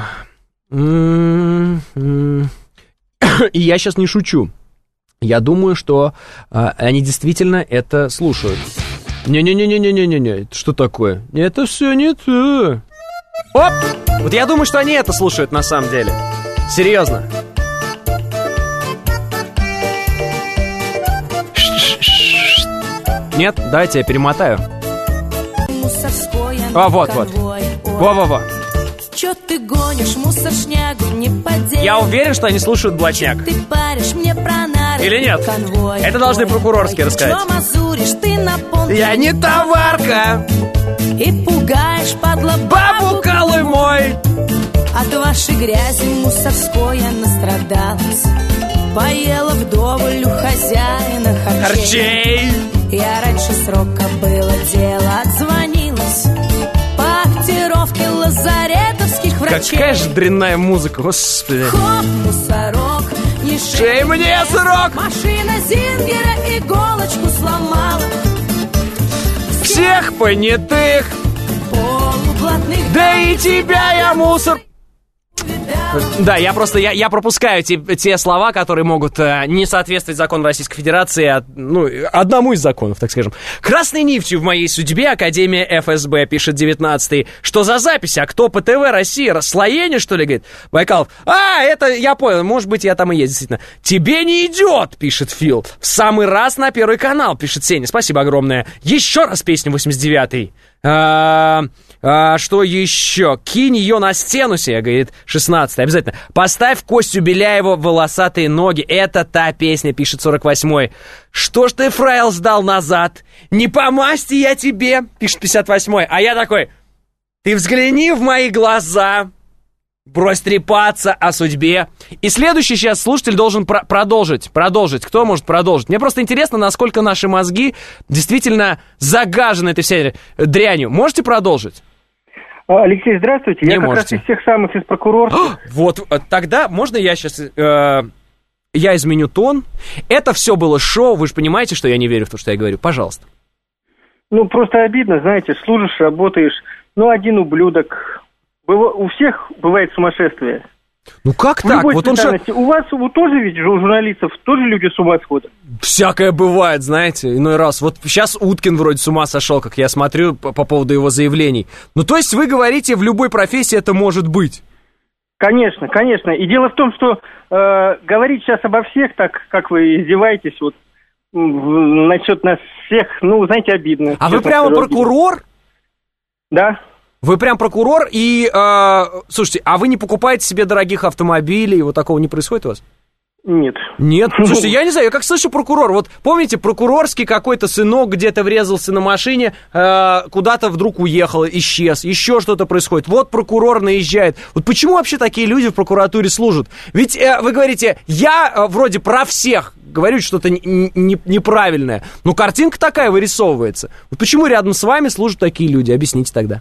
И я сейчас не шучу. Я думаю, что а, они действительно это слушают. Не-не-не-не-не-не-не, что такое? Это все не то. Оп! Вот я думаю, что они это слушают на самом деле. Серьезно. Нет? Давайте я перемотаю. А, вот, вот. Во-во-во. Чё ты гонишь, мусоршнягу, не поделай. Я уверен, что они слушают блатняк. Ты паришь мне про нары. Или нет? Конвой. Это должны прокурорские рассказать. Чё мазуришь, ты на понт. Я не товарка. И пугаешь, падла, бабу Колымой. От вашей грязи мусорской я настрадалась. Поела вдоволь у хозяина харчей. Харчей. Я раньше срока было дело, отзвонилась по актировке лазаретовских врачей. Какая же дрянная музыка, господи. Хоп, мусорок, не шей мне срок. Машина Зингера иголочку сломала. Всех понятых, полублатных, да и тебя я мусор. Да, я просто, я, я пропускаю те, те слова, которые могут э, не соответствовать закону Российской Федерации, а, ну, одному из законов, так скажем. Красной нитью в моей судьбе Академия эф эс бэ, пишет девятнадцатый. Что за запись? А кто по ТВ России? Расслоение, что ли, говорит? Байкалов. А, это я понял, может быть, я там и есть, действительно. Тебе не идет, пишет Фил. В самый раз на Первый канал, пишет Сеня. Спасибо огромное. Еще раз песня восемьдесят девятый. А, а, что еще? Кинь ее на стену себе, говорит шестнадцатый. Обязательно. Поставь Костю Беляева «Волосатые ноги». Это та песня, пишет сорок восьмой. Что ж ты, фрайл, сдал назад? Не по масти я тебе, пишет пятьдесят восьмой. А я такой: ты взгляни в мои глаза, брось трепаться о судьбе. И следующий сейчас слушатель должен про- продолжить. Продолжить. Кто может продолжить? Мне просто интересно, насколько наши мозги действительно загажены этой всей дрянью. Можете продолжить? Алексей, здравствуйте. Не я как можете. раз из всех самых из прокурорских. Вот, тогда можно я сейчас... Э, я изменю тон. Это все было шоу. Вы же понимаете, что я не верю в то, что я говорю. Пожалуйста. Ну, просто обидно, знаете, служишь, работаешь. Ну, один ублюдок... У всех бывает сумасшествие. Ну как так? Вот он же... У вас вот тоже ведь у журналистов тоже люди с ума сходят. Всякое бывает, знаете, иной раз. Вот сейчас Уткин вроде с ума сошел, как я смотрю по, по поводу его заявлений. Ну то есть вы говорите, в любой профессии это может быть? Конечно, конечно. И дело в том, что э, говорить сейчас обо всех, так как вы издеваетесь, вот насчет нас всех, ну, знаете, обидно. А вы прямо прокурор? Да. Вы прям прокурор, и, э, слушайте, а вы не покупаете себе дорогих автомобилей, вот такого не происходит у вас? Нет. Нет? Слушайте, я не знаю, я как слышу прокурор, вот помните, прокурорский какой-то сынок где-то врезался на машине, э, куда-то вдруг уехал, исчез, еще что-то происходит, вот прокурор наезжает. Вот почему вообще такие люди в прокуратуре служат? Ведь э, вы говорите, я э, вроде про всех говорю что-то не, не, неправильное, но картинка такая вырисовывается. Вот почему рядом с вами служат такие люди? Объясните тогда.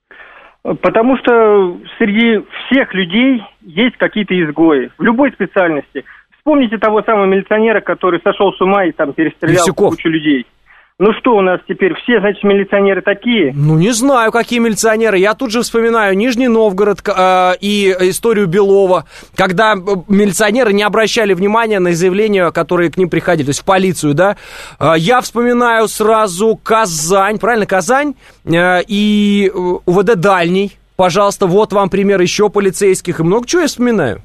Потому что среди всех людей есть какие-то изгои в любой специальности. Вспомните того самого милиционера, который сошел с ума и там перестрелял Евсюков. кучу людей. Ну что у нас теперь, все, значит, милиционеры такие? Ну, не знаю, какие милиционеры. Я тут же вспоминаю Нижний Новгород э, и историю Белова, когда милиционеры не обращали внимания на заявления, которые к ним приходили, то есть в полицию, да. Э, я вспоминаю сразу Казань, правильно, Казань э, и УВД Дальний. Пожалуйста, вот вам пример еще полицейских, и много чего я вспоминаю.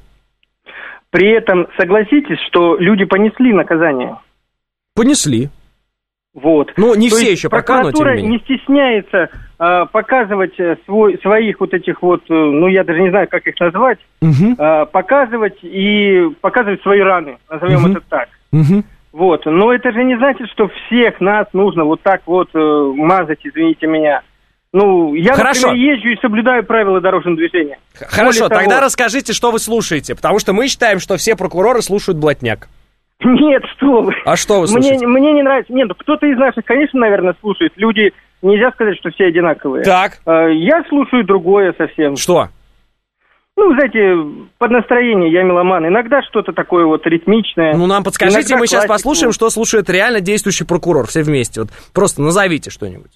При этом согласитесь, что люди понесли наказание? Понесли. Вот. Ну, не То все есть еще пока, но тем не менее. Прокуратура не стесняется э, показывать свой, своих вот этих вот, э, ну, я даже не знаю, как их назвать, угу. э, показывать и показывать свои раны, назовем угу. это так. Угу. Вот. Но это же не значит, что всех нас нужно вот так вот э, мазать, извините меня. Ну, я, Хорошо. например, езжу и соблюдаю правила дорожного движения. Хорошо, Более тогда того... расскажите, что вы слушаете, потому что мы считаем, что все прокуроры слушают блатняк. Нет, что вы. А что вы мне, слушаете? мне не нравится. Нет, ну, кто-то из наших, конечно, наверное, слушает. Люди, нельзя сказать, что все одинаковые. Так. Я слушаю другое совсем. Что? Ну, знаете, под настроение я меломан. Иногда что-то такое вот ритмичное. Ну, нам подскажите, Иногда мы сейчас классику. послушаем, что слушает реально действующий прокурор, все вместе. Вот просто назовите что-нибудь.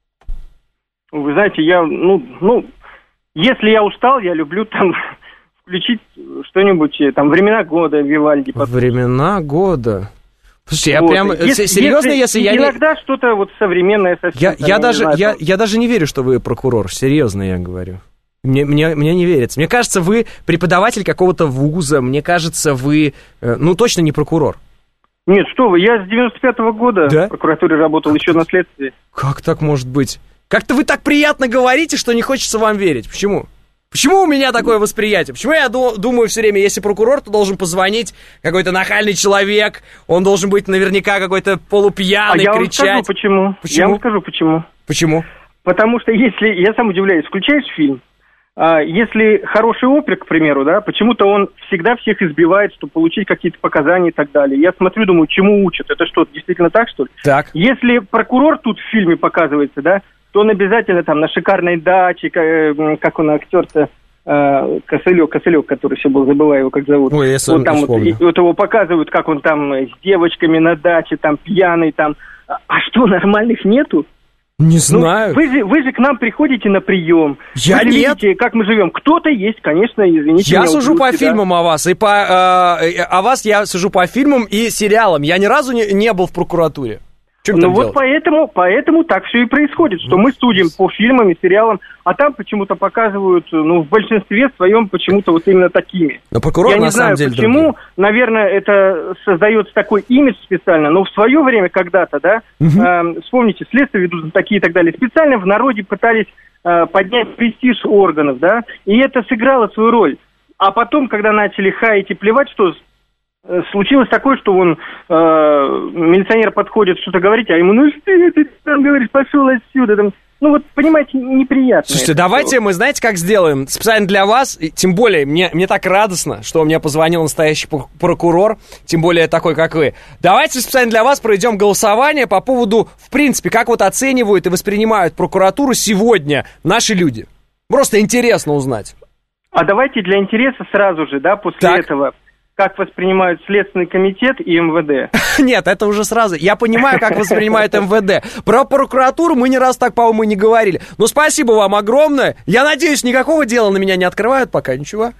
Вы знаете, я, ну, ну, если я устал, я люблю там включить что-нибудь, там, «Времена года» Вивальди. «Времена года». Слушайте, Вот. я прям, Если- серьезно, если, если я иногда не... что-то вот современное совсем. Я, там, я, не даже, знаю, я, там. я даже не верю, что вы прокурор, серьезно я говорю. Мне, мне, мне не верится. Мне кажется, вы преподаватель какого-то вуза, мне кажется, вы, э, ну, точно не прокурор. Нет, что вы, я с девяносто пятого года Да? в прокуратуре работал, еще на следствии. Как так может быть? Как-то вы так приятно говорите, что не хочется вам верить. Почему? Почему у меня такое восприятие? Почему я ду- думаю все время, если прокурор, то должен позвонить какой-то нахальный человек, он должен быть наверняка какой-то полупьяный, а я кричать. вам скажу, почему. Почему? Я вам скажу, почему. Почему? Потому что если, я сам удивляюсь, включаешь фильм, а, если хороший опер, к примеру, да, почему-то он всегда всех избивает, чтобы получить какие-то показания и так далее. Я смотрю, думаю, чему учат? Это что, действительно так, что ли? Так. Если прокурор тут в фильме показывается, да, то он обязательно там на шикарной даче, как, как он актер-то, э, Косылек, Косылек, который все был, забываю его, как зовут. Ой, я сам вот там не вот, вспомню. и, вот его показывают, как он там с девочками на даче, там пьяный, там. А, а что, нормальных нету? Не знаю. Ну, вы, же, вы же к нам приходите на прием. Я вы же нет. видите, как мы живем. Кто-то есть, конечно, извините Я меня, сужу ублюдки, по да. фильмам о вас, и по э, о вас я сужу по фильмам и сериалам. Я ни разу не, не был в прокуратуре. Что Ну там вот делать? поэтому, поэтому так все и происходит, что мы судим по фильмам и сериалам, а там почему-то показывают, ну, в большинстве своем почему-то вот именно такими. Но прокурор Я на не самом знаю, деле почему, другой. наверное, это создается такой имидж специально, но в свое время когда-то, да, э, вспомните, следствие ведут такие и так далее, специально в народе пытались э, поднять престиж органов, да, и это сыграло свою роль. А потом, когда начали хаять и плевать, что э, случилось такое, что он, э, милиционер подходит что-то говорить, а ему, ну что ты там говоришь, пошел отсюда, там. Ну вот, понимаете, неприятно. Слушайте, это давайте всё. мы, знаете, как сделаем? Специально для вас, и тем более, мне, мне так радостно, что мне позвонил настоящий пр- прокурор, тем более такой, как вы. Давайте специально для вас проведем голосование по поводу, в принципе, как вот оценивают и воспринимают прокуратуру сегодня наши люди. Просто интересно узнать. А давайте для интереса сразу же, да, после Так. этого, как воспринимают Следственный комитет и эм вэ дэ. Нет, это уже сразу. Я понимаю, как воспринимает эм вэ дэ. Про прокуратуру мы ни раз так, по-моему, не говорили. Но спасибо вам огромное. Я надеюсь, никакого дела на меня не открывают пока, ничего.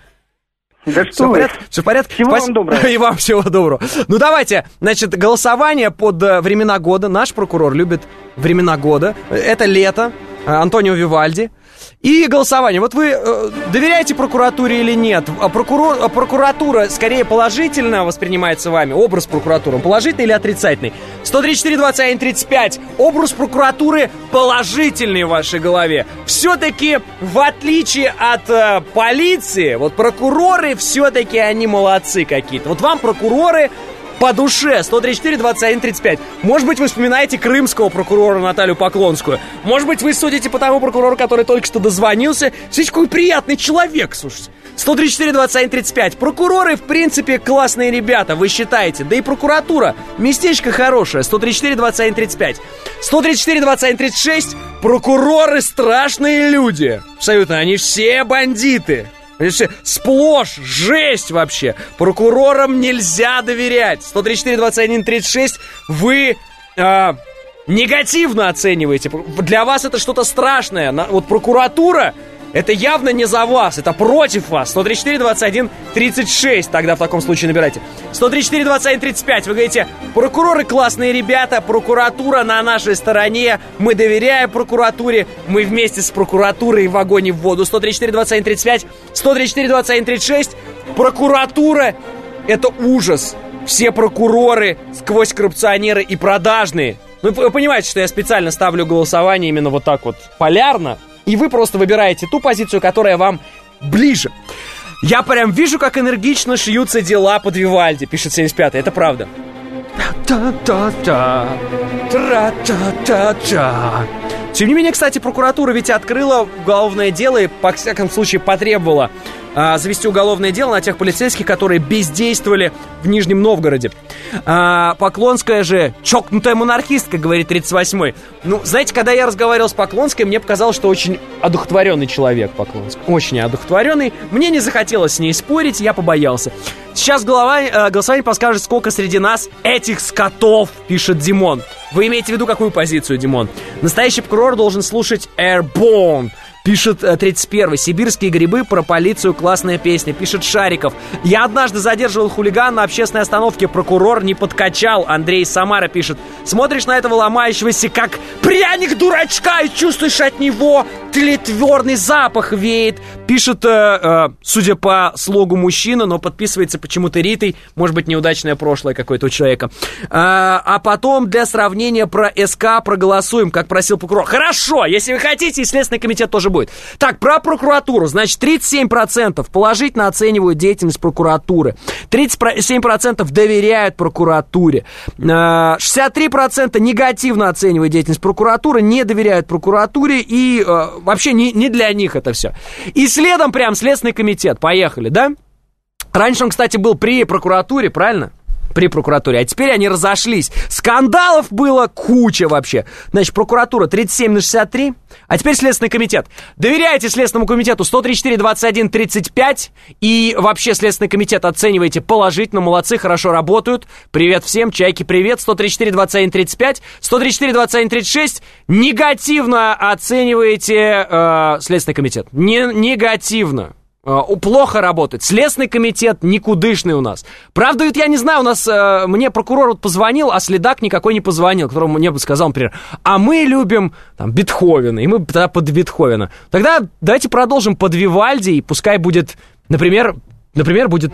Да что Все в вы. порядке? Все в порядке? Всего Спас- вам доброго. И вам всего доброго. Ну, давайте, значит, голосование под э, времена года. Наш прокурор любит времена года. Это лето. э, Антонио Вивальди. И голосование. Вот вы э, доверяете прокуратуре или нет? А прокурор, а прокуратура скорее положительно воспринимается вами? Образ прокуратуры, он положительный или отрицательный? сто тридцать четыре двадцать один тридцать пять. Образ прокуратуры положительный в вашей голове. Все-таки, в отличие от э, полиции, вот прокуроры все-таки они молодцы какие-то. Вот вам прокуроры по душе. сто тридцать четыре двадцать один тридцать пять. Может быть, вы вспоминаете крымского прокурора Наталью Поклонскую. Может быть, вы судите по тому прокурору, который только что дозвонился. Смотрите, какой приятный человек, слушайте. сто тридцать четыре двадцать один тридцать пять. Прокуроры, в принципе, классные ребята, вы считаете. Да и прокуратура, местечко хорошее. сто тридцать четыре двадцать один тридцать пять. сто тридцать четыре двадцать один тридцать шесть. Прокуроры страшные люди. Абсолютно, они все бандиты. Сплошь, жесть вообще. Прокурорам нельзя доверять. сто тридцать четыре двадцать один тридцать шесть. Вы э, негативно оцениваете. Для вас это что-то страшное. Вот прокуратура, это явно не за вас, это против вас. сто тридцать четыре двадцать один тридцать шесть. Тогда в таком случае набирайте. сто тридцать четыре двадцать один тридцать пять. Вы говорите, прокуроры классные ребята, прокуратура на нашей стороне, мы доверяем прокуратуре, мы вместе с прокуратурой в огонь и в воду. сто тридцать четыре двадцать один тридцать пять. сто тридцать четыре двадцать один тридцать шесть. Прокуратура — это ужас. Все прокуроры сквозь коррупционеры и продажные. Ну, вы понимаете, что я специально ставлю голосование именно вот так вот полярно. И вы просто выбираете ту позицию, которая вам ближе. Я прям вижу, как энергично шьются дела под Вивальди, пишет семьдесят пятый. Это правда. Та-та-та, тра-та-та-та. Тем не менее, кстати, прокуратура ведь открыла уголовное дело и, по всяком случае, потребовала а, завести уголовное дело на тех полицейских, которые бездействовали в Нижнем Новгороде. А, Поклонская же чокнутая монархистка, говорит тридцать восьмой. Ну, знаете, когда я разговаривал с Поклонской, мне показалось, что очень одухотворенный человек Поклонский. Очень одухотворенный. Мне не захотелось с ней спорить, я побоялся. Сейчас голова, э, голосование подскажет, сколько среди нас этих скотов, пишет Димон. Вы имеете в виду какую позицию, Димон? Настоящий прокурор должен слушать Airborne. Пишет тридцать первый. Сибирские грибы, про полицию, классная песня. Пишет Шариков. Я однажды задерживал хулигана на общественной остановке. Прокурор не подкачал. Андрей из Самары пишет. Смотришь на этого ломающегося, как пряник дурачка, и чувствуешь от него тлетверный запах веет. Пишет, э, э, судя по слогу, мужчина, но подписывается почему-то Ритой. Может быть, неудачное прошлое какое-то у человека. А, а потом для сравнения про СК проголосуем, как просил прокурор. Хорошо, если вы хотите, и Следственный комитет тоже будет. Так, про прокуратуру. Значит, тридцать семь процентов положительно оценивают деятельность прокуратуры. тридцать семь процентов доверяют прокуратуре. шестьдесят три процента негативно оценивают деятельность прокуратуры, не доверяют прокуратуре и э, вообще не, не для них это все. И следом прям Следственный комитет. Поехали, да? Раньше он, кстати, был при прокуратуре, правильно? При прокуратуре, а теперь они разошлись. Скандалов было куча вообще. Значит, прокуратура тридцать семь на шестьдесят три, а теперь Следственный комитет. Доверяете Следственному комитету сто тридцать четыре двадцать один тридцать пять, и вообще Следственный комитет оцениваете положительно, молодцы, хорошо работают. Привет всем, чайки, привет. сто тридцать четыре двадцать один тридцать пять, сто тридцать четыре двадцать один тридцать шесть. Негативно оцениваете э, Следственный комитет. Не, негативно. Плохо работает. Следственный комитет никудышный у нас. Правда, ведь я не знаю, у нас э, мне прокурор вот позвонил, а следак никакой не позвонил, которому мне бы сказал, например, а мы любим там Бетховена, и мы тогда под Бетховена. Тогда давайте продолжим под Вивальди, и пускай будет, например, например, будет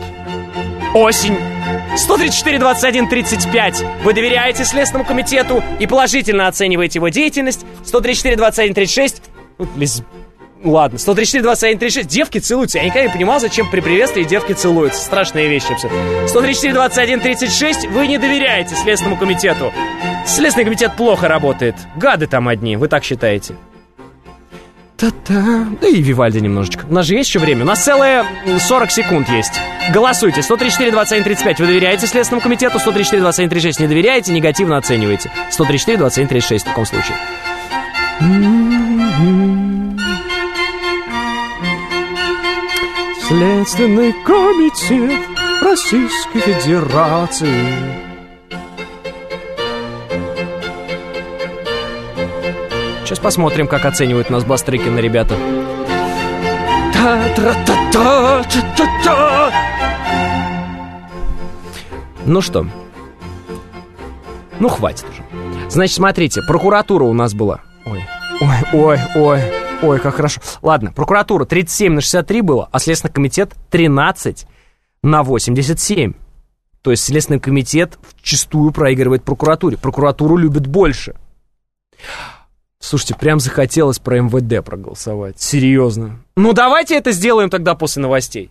осень. сто тридцать четыре двадцать один тридцать пять. Вы доверяете Следственному комитету и положительно оцениваете его деятельность. сто тридцать четыре двадцать один тридцать шесть. Ладно, сто тридцать четыре двадцать один тридцать шесть. Девки целуются. Я никогда не понимал, зачем при приветствии девки целуются. Страшная вещь вообще. сто тридцать четыре двадцать один тридцать шесть. Вы не доверяете Следственному комитету. Следственный комитет плохо работает. Гады там одни, вы так считаете. Та-та. Да и Вивальди немножечко. У нас же есть еще время. У нас целые сорок секунд есть. Голосуйте. сто тридцать четыре двадцать один тридцать пять. Вы доверяете Следственному комитету. сто тридцать четыре двадцать один тридцать шесть. Не доверяете, негативно оцениваете. сто тридцать четыре двадцать один тридцать шесть в таком случае. Следственный комитет Российской Федерации. Сейчас посмотрим, как оценивают нас Бастрыкины ребята. Та-тра-та-та-та-та-та. Ну что? Ну, хватит уже. Значит, смотрите, прокуратура у нас была. Ой, ой, ой, ой. Ой, как хорошо. Ладно, прокуратура тридцать семь на шестьдесят три было, а Следственный комитет тринадцать на восемьдесят семь. То есть Следственный комитет вчистую проигрывает прокуратуре. Прокуратуру любят больше. Слушайте, прям захотелось про эм вэ дэ проголосовать. Серьезно. Ну, давайте это сделаем тогда после новостей.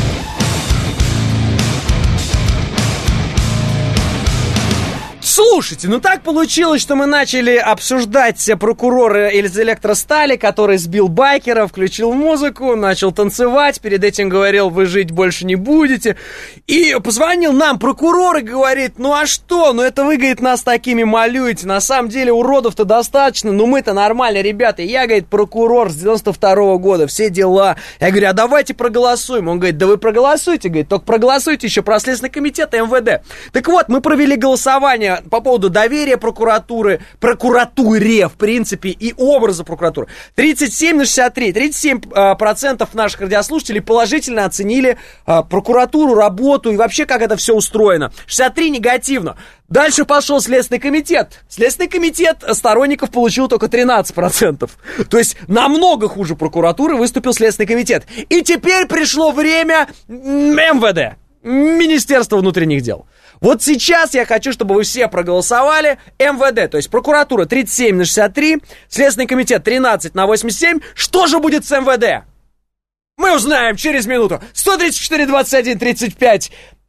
Слушайте, ну так получилось, что мы начали обсуждать прокурора из Электростали, который сбил байкера, включил музыку, начал танцевать, перед этим говорил, вы жить больше не будете. И позвонил нам прокурор и говорит, ну а что, ну это вы, говорит, нас такими малюете, на самом деле уродов-то достаточно, ну мы-то нормальные ребята. И я, говорит, прокурор с девяносто второго года, все дела. Я говорю, а давайте проголосуем. Он говорит, да вы проголосуйте, говорит, только проголосуйте еще про Следственный комитет и эм вэ дэ. Так вот, мы провели голосование по поводу доверия прокуратуры, прокуратуре, в принципе, и образа прокуратуры. тридцать семь на шестьдесят три. тридцать семь процентов наших радиослушателей положительно оценили а, прокуратуру, работу и вообще, как это все устроено. шестьдесят три негативно. Дальше пошел Следственный комитет. Следственный комитет сторонников получил только тринадцать процентов. То есть намного хуже прокуратуры выступил Следственный комитет. И теперь пришло время эм вэ дэ. Министерство внутренних дел. Вот сейчас я хочу, чтобы вы все проголосовали. эм вэ дэ, то есть прокуратура тридцать семь на шестьдесят три, Следственный комитет тринадцать на восемьдесят семь. Что же будет с эм вэ дэ? Мы узнаем через минуту. сто тридцать четыре двадцать один тридцать пять.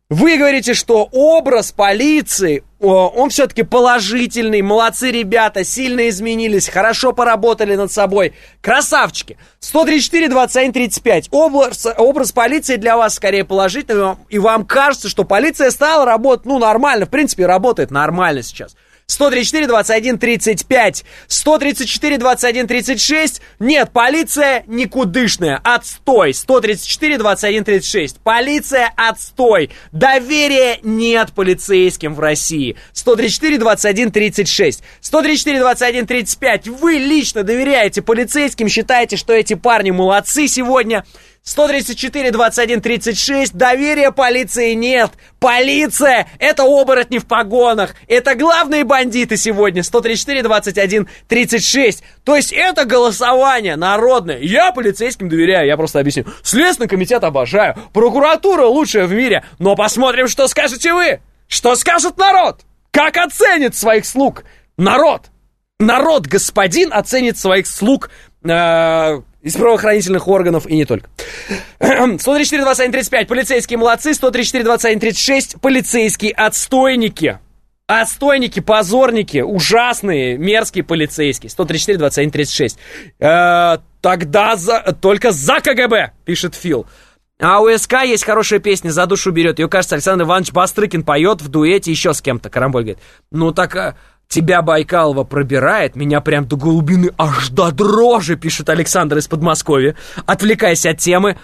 Вы говорите, что образ полиции, он все-таки положительный, молодцы ребята, сильно изменились, хорошо поработали над собой, красавчики. сто тридцать четыре двадцать один тридцать пять, образ, образ полиции для вас скорее положительный, и вам кажется, что полиция стала работать, ну, нормально, в принципе, работает нормально сейчас. сто тридцать четыре двадцать один тридцать пять, сто тридцать четыре двадцать один тридцать шесть. Нет, полиция никудышная, отстой. сто тридцать четыре двадцать один тридцать шесть. Полиция отстой. Доверия нет полицейским в России. сто тридцать четыре двадцать один тридцать шесть. сто тридцать четыре двадцать один тридцать пять. Вы лично доверяете полицейским, считаете, что эти парни молодцы сегодня. сто тридцать четыре двадцать один тридцать шесть. Доверия полиции нет. Полиция — это оборотни в погонах. Это главные бандиты сегодня. сто тридцать четыре двадцать один тридцать шесть. То есть это голосование народное. Я полицейским доверяю, я просто объясню. Следственный комитет обожаю. Прокуратура лучшая в мире. Но посмотрим, что скажете вы. Что скажет народ? Как оценит своих слуг народ? Народ, господин, оценит своих слуг э- из правоохранительных органов и не только. сто тридцать четыре двадцать один тридцать пять. Полицейские молодцы. сто тридцать четыре двадцать один тридцать шесть. Полицейские отстойники. Отстойники, позорники, ужасные, мерзкие полицейские. сто тридцать четыре двадцать один тридцать шесть. Э, тогда за, только за КГБ, пишет Фил. А у СК есть хорошая песня «За душу берет». Ее, кажется, Александр Иванович Бастрыкин поет в дуэте еще с кем-то. Карамболь говорит. Ну так... Тебя Байкалова пробирает, меня прям до глубины аж до дрожи, пишет Александр из Подмосковья. Отвлекайся от темы.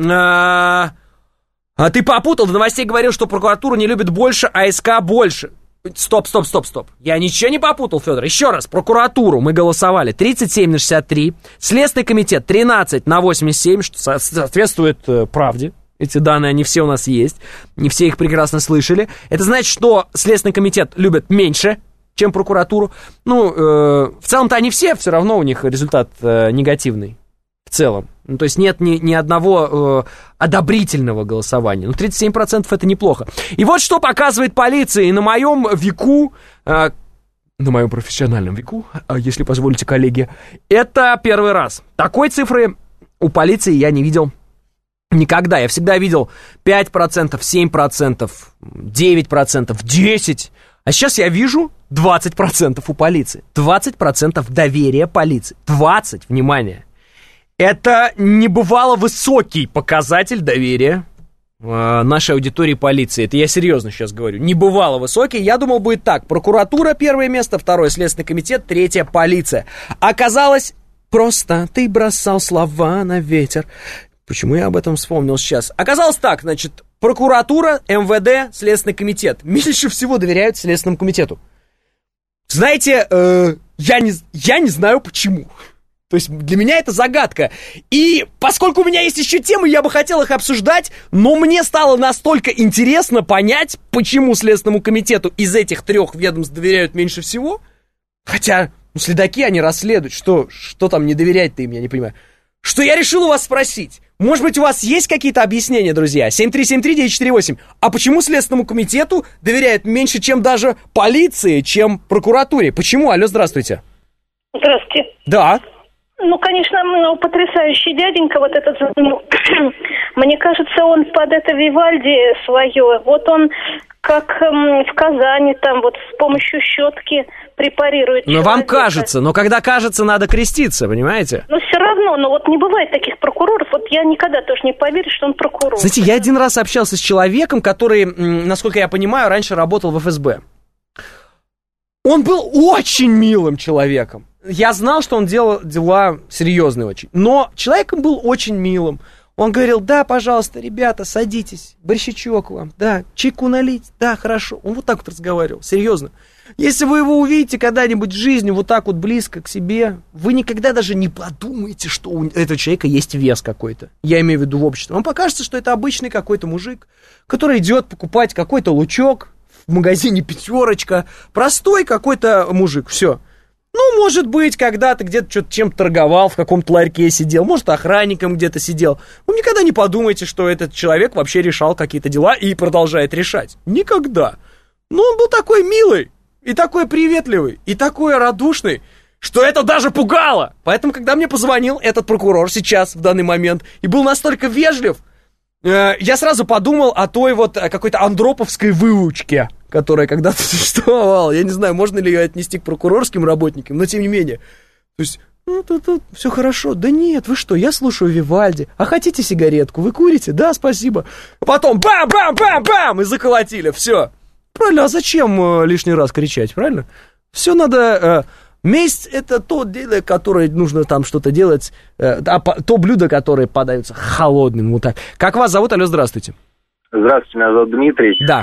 А, а ты попутал, до новостей говорил, что прокуратура не любит больше, а СК больше. Стоп, стоп, стоп, стоп. Я ничего не попутал, Федор. Еще раз, прокуратуру мы голосовали тридцать семь на шестьдесят три, Следственный комитет тринадцать на восемьдесят семь, что соответствует э, правде. Эти данные, они все у нас есть, не все их прекрасно слышали. Это значит, что Следственный комитет любит меньше, чем прокуратуру. Ну, э, в целом-то они все, все равно у них результат э, негативный. В целом. Ну, то есть нет ни, ни одного э, одобрительного голосования. Ну, тридцать семь процентов это неплохо. И вот что показывает полиция. И на моем веку, э, на моем профессиональном веку, если позволите, коллеги, это первый раз. Такой цифры у полиции я не видел никогда. Я всегда видел пять процентов, семь процентов, девять процентов, десять процентов. А сейчас я вижу двадцать процентов у полиции. двадцать процентов доверия полиции. двадцать, внимание. Это небывало высокий показатель доверия э, нашей аудитории полиции. Это я серьезно сейчас говорю. Небывало высокий. Я думал, будет так. Прокуратура первое место, второе Следственный комитет, третье полиция. Оказалось, просто ты бросал слова на ветер. Почему я об этом вспомнил сейчас? Оказалось так, значит, прокуратура, эм вэ дэ, Следственный комитет. Меньше всего доверяют Следственному комитету. Знаете, э, я, не, я не знаю почему. То есть для меня это загадка. И поскольку у меня есть еще темы, я бы хотел их обсуждать, но мне стало настолько интересно понять, почему Следственному комитету из этих трех ведомств доверяют меньше всего. Хотя, ну, следаки, они расследуют. Что, что там не доверять-то им, я не понимаю. Что я решил у вас спросить. Может быть, у вас есть какие-то объяснения, друзья? семь три семь три девять четыре восемь. А почему Следственному комитету доверяют меньше, чем даже полиции, чем прокуратуре? Почему? Алло, здравствуйте. Здравствуйте. Да. Ну, конечно, ну, потрясающий дяденька вот этот. Ну, мне кажется, он под это Вивальди свое. Вот он как эм, в Казани там вот с помощью щетки препарирует. Но человека. Вам кажется, но когда кажется, надо креститься, понимаете? Но все равно, но вот не бывает таких прокуроров. Вот я никогда тоже не поверю, что он прокурор. Знаете, я один раз общался с человеком, который, насколько я понимаю, раньше работал в эф эс бэ. Он был очень милым человеком. Я знал, что он делал дела серьезные очень. Но человеком был очень милым. Он говорил: да, пожалуйста, ребята, садитесь, борщичок вам, да, чайку налить, да, хорошо. Он вот так вот разговаривал, серьезно. Если вы его увидите когда-нибудь в жизни вот так вот близко к себе, вы никогда даже не подумаете, что у этого человека есть вес какой-то. Я имею в виду в обществе. Вам покажется, что это обычный какой-то мужик, который идет покупать какой-то лучок в магазине «Пятерочка». Простой какой-то мужик, все. Ну, может быть, когда-то где-то что-то чем-то торговал, в каком-то ларьке сидел, может, охранником где-то сидел. Вы никогда не подумайте, что этот человек вообще решал какие-то дела и продолжает решать. Никогда. Но он был такой милый, и такой приветливый, и такой радушный, что это даже пугало. Поэтому, когда мне позвонил этот прокурор сейчас, в данный момент, и был настолько вежлив, э, я сразу подумал о той вот какой-то андроповской выучке, которая когда-то существовала. Я не знаю, можно ли ее отнести к прокурорским работникам, но тем не менее. То есть, ну, тут, тут все хорошо. Да нет, вы что, я слушаю Вивальди. А хотите сигаретку? Вы курите? Да, спасибо. Потом бам-бам-бам-бам! И заколотили, все. Правильно, а зачем э, лишний раз кричать, правильно? Все надо... Э, месть — это то дело, которое нужно там что-то делать, э, а, по, то блюдо, которое подается холодным, вот так. Как вас зовут? Алло, здравствуйте. Здравствуйте, меня зовут Дмитрий. Да.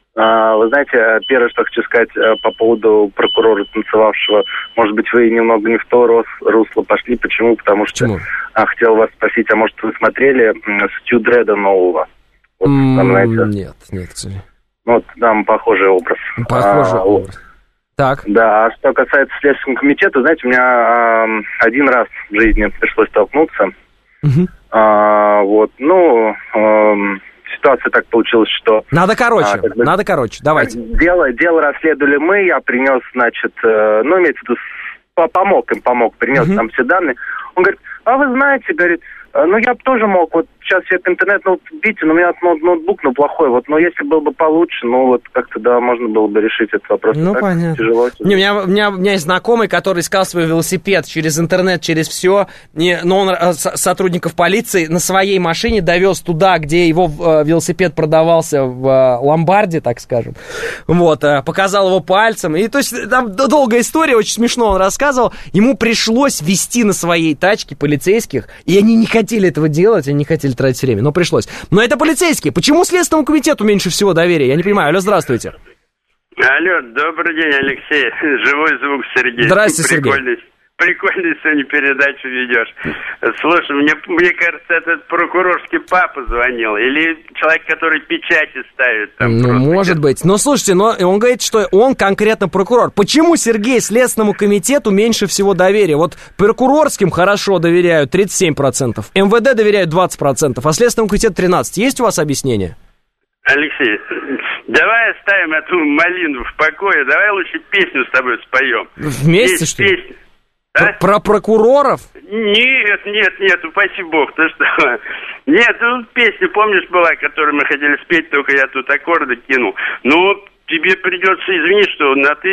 А, вы знаете, первое, что хочу сказать по поводу прокурора танцевавшего, может быть, вы немного не в то русло пошли. Почему? Потому что а, хотел вас спросить, а может, вы смотрели Стью Дредда нового? Вот, mm, там, знаете, нет, нет, к сожалению. Вот там похожий образ. Похожий а, образ. Так. Да, а что касается Следственного комитета, знаете, у меня а, один раз в жизни пришлось столкнуться. Угу. А, вот, ну, а, ситуация так получилась, что... Надо короче, а, как бы, надо короче, давайте. Дело, дело расследовали мы, я принес, значит, э, ну, имеется в виду, помог им, помог, принес угу. там все данные. Он говорит, а вы знаете, говорит, ну, я бы тоже мог, вот сейчас я интернет, ну, видите, ну, у меня ноутбук, ну, плохой, вот, но если был бы получше, ну, вот, как-то, да, можно было бы решить этот вопрос. Ну, так понятно. Тяжело. Не, у, меня, у, меня, у меня есть знакомый, который искал свой велосипед через интернет, через все, не, но он с, сотрудников полиции на своей машине довез туда, где его э, велосипед продавался в э, ломбарде, так скажем, вот, э, показал его пальцем, и, то есть, там долгая история, очень смешно он рассказывал, ему пришлось везти на своей тачке полицейских, и они не хотели этого делать, они не хотели тратить время, но пришлось. Но это полицейские. Почему Следственному комитету меньше всего доверия? Я не понимаю. Алло, здравствуйте. Алло, добрый день, Алексей. Живой звук, Сергей. Здравствуйте, Сергей. Прикольный, прикольный сегодня передачу ведешь. Слушай, мне, мне кажется, этот прокурорский папа звонил. Или человек, который печати ставит. Там ну, может где-то. быть. Но слушайте, но он говорит, что он конкретно прокурор. Почему, Сергей, Следственному комитету меньше всего доверия? Вот прокурорским хорошо доверяют тридцать семь процентов, эм вэ дэ доверяют двадцать процентов, а Следственному комитету тринадцать процентов. Есть у вас объяснение? Алексей, давай оставим эту малину в покое. Давай лучше песню с тобой споем. Вместе, Есть что ли? Песня. А? Про прокуроров? Нет, нет, нет, упаси бог, ты что? Нет, ну, песня, помнишь, была, которую мы хотели спеть, только я тут аккорды кинул. Ну, тебе придется, извини, что на ты,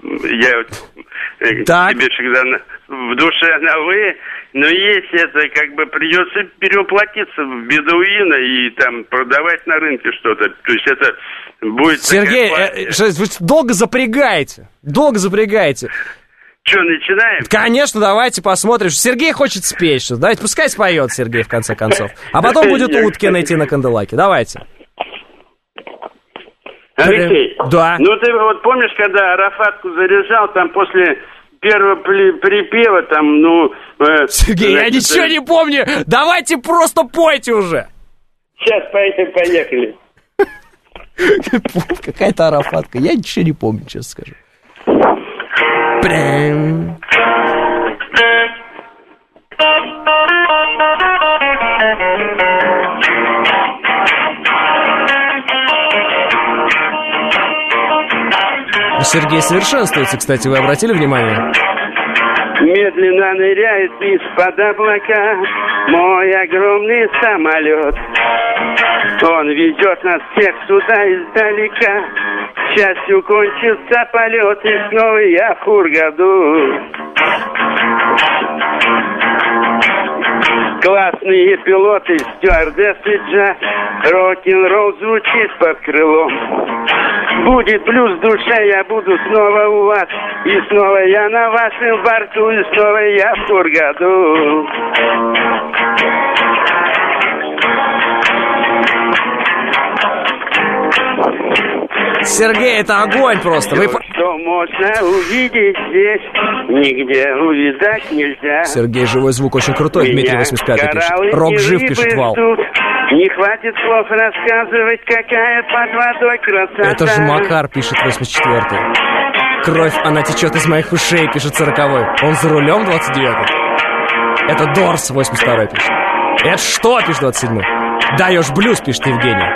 я так. тебе всегда на, в душе на вы, но если это, как бы, придется перевоплотиться в бедуина и там продавать на рынке что-то, то есть это будет... Сергей, э, вы долго запрягаете, долго запрягаете. Что, начинаем? Конечно, давайте посмотрим. Сергей хочет спеть что-то. Давайте, пускай споет Сергей, в конце концов. А потом будет Уткин идти на канделаке. Давайте. Алексей, да. Ну ты вот помнишь, когда Арафатку заряжал, там после первого припева, там, ну... Э, Сергей, значит, я ничего не помню. Давайте просто пойте уже. Сейчас, поехали. Какая-то Арафатка. Я ничего не помню, честно скажу. Прям. Сергей совершенствуется, кстати, вы обратили внимание? Медленно ныряет из-под облака мой огромный самолет. Он ведет нас всех сюда издалека. К счастью, кончится полет, и снова я в Хургаду. Классные пилоты, стюардессы, джаз, рок-н-ролл звучит под крылом. Будет блюз в душе, я буду снова у вас, и снова я на вашем борту, и снова я в Хургаду. Сергей, это огонь просто. Вы... Что можно увидеть здесь, нигде увидать нельзя. Сергей, живой звук очень крутой. Меня Дмитрий восемьдесят пятый пишет. Рок жив, пишет Вал. Не хватит слов рассказывать, какая под водой красота. Это же Макар, пишет восемьдесят четвёртый. Кровь, она течет из моих ушей, пишет сороковой. Он за рулем, двадцать девятый. Это Дорс, восемьдесят второй пишет. Это что, пишет двадцать седьмой. Даешь блюз, пишет Евгений.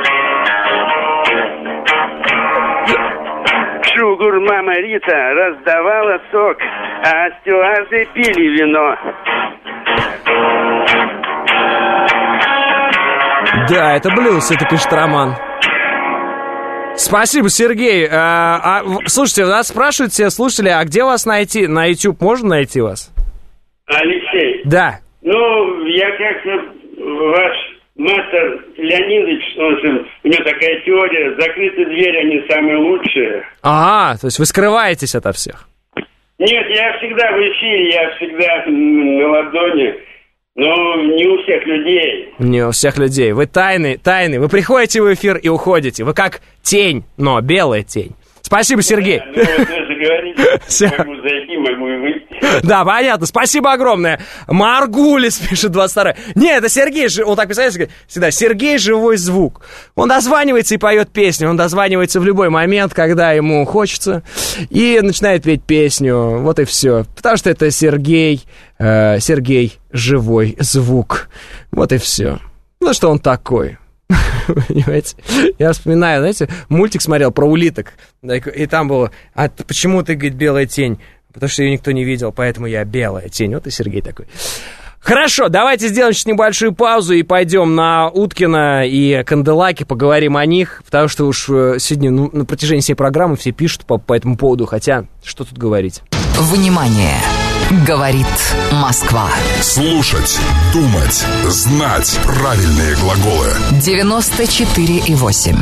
Шугур мама Рита раздавала сок, а стюарды пили вино. Да, это блюз, это пишет Роман. Спасибо, Сергей. А, а, слушайте, нас спрашивают все слушатели, а где вас найти? На YouTube можно найти вас? Алексей. Да. Ну, я как-то ваш мастер Леонидович, он, у него такая теория, закрытые двери, они самые лучшие. Ага, то есть вы скрываетесь ото всех? Нет, я всегда в эфире, я всегда на ладони, но не у всех людей. Не у всех людей. Вы тайны, тайны. Вы приходите в эфир и уходите. Вы как тень, но белая тень. Спасибо, Сергей. Да, ну, вот даже говорите, могу зайти, могу и выйти. Да, понятно. Спасибо огромное. Маргулис пишет двадцать второй. Не, это Сергей, он так писает всегда. Сергей живой звук. Он дозванивается и поет песню. Он дозванивается в любой момент, когда ему хочется. И начинает петь песню. Вот и все. Потому что это Сергей, э, Сергей живой звук. Вот и все. Ну, что он такой. Понимаете? Я вспоминаю, знаете, мультик смотрел про улиток. И там было, а почему ты, говорит, белая тень? Потому что ее никто не видел, поэтому я белая тень. Вот и Сергей такой. Хорошо, давайте сделаем сейчас небольшую паузу и пойдем на Уткина и Канделаки, поговорим о них, потому что уж сегодня ну, на протяжении всей программы все пишут по, по этому поводу, хотя что тут говорить. Внимание! Говорит Москва. Слушать, думать, знать правильные глаголы. девяносто четыре и восемь.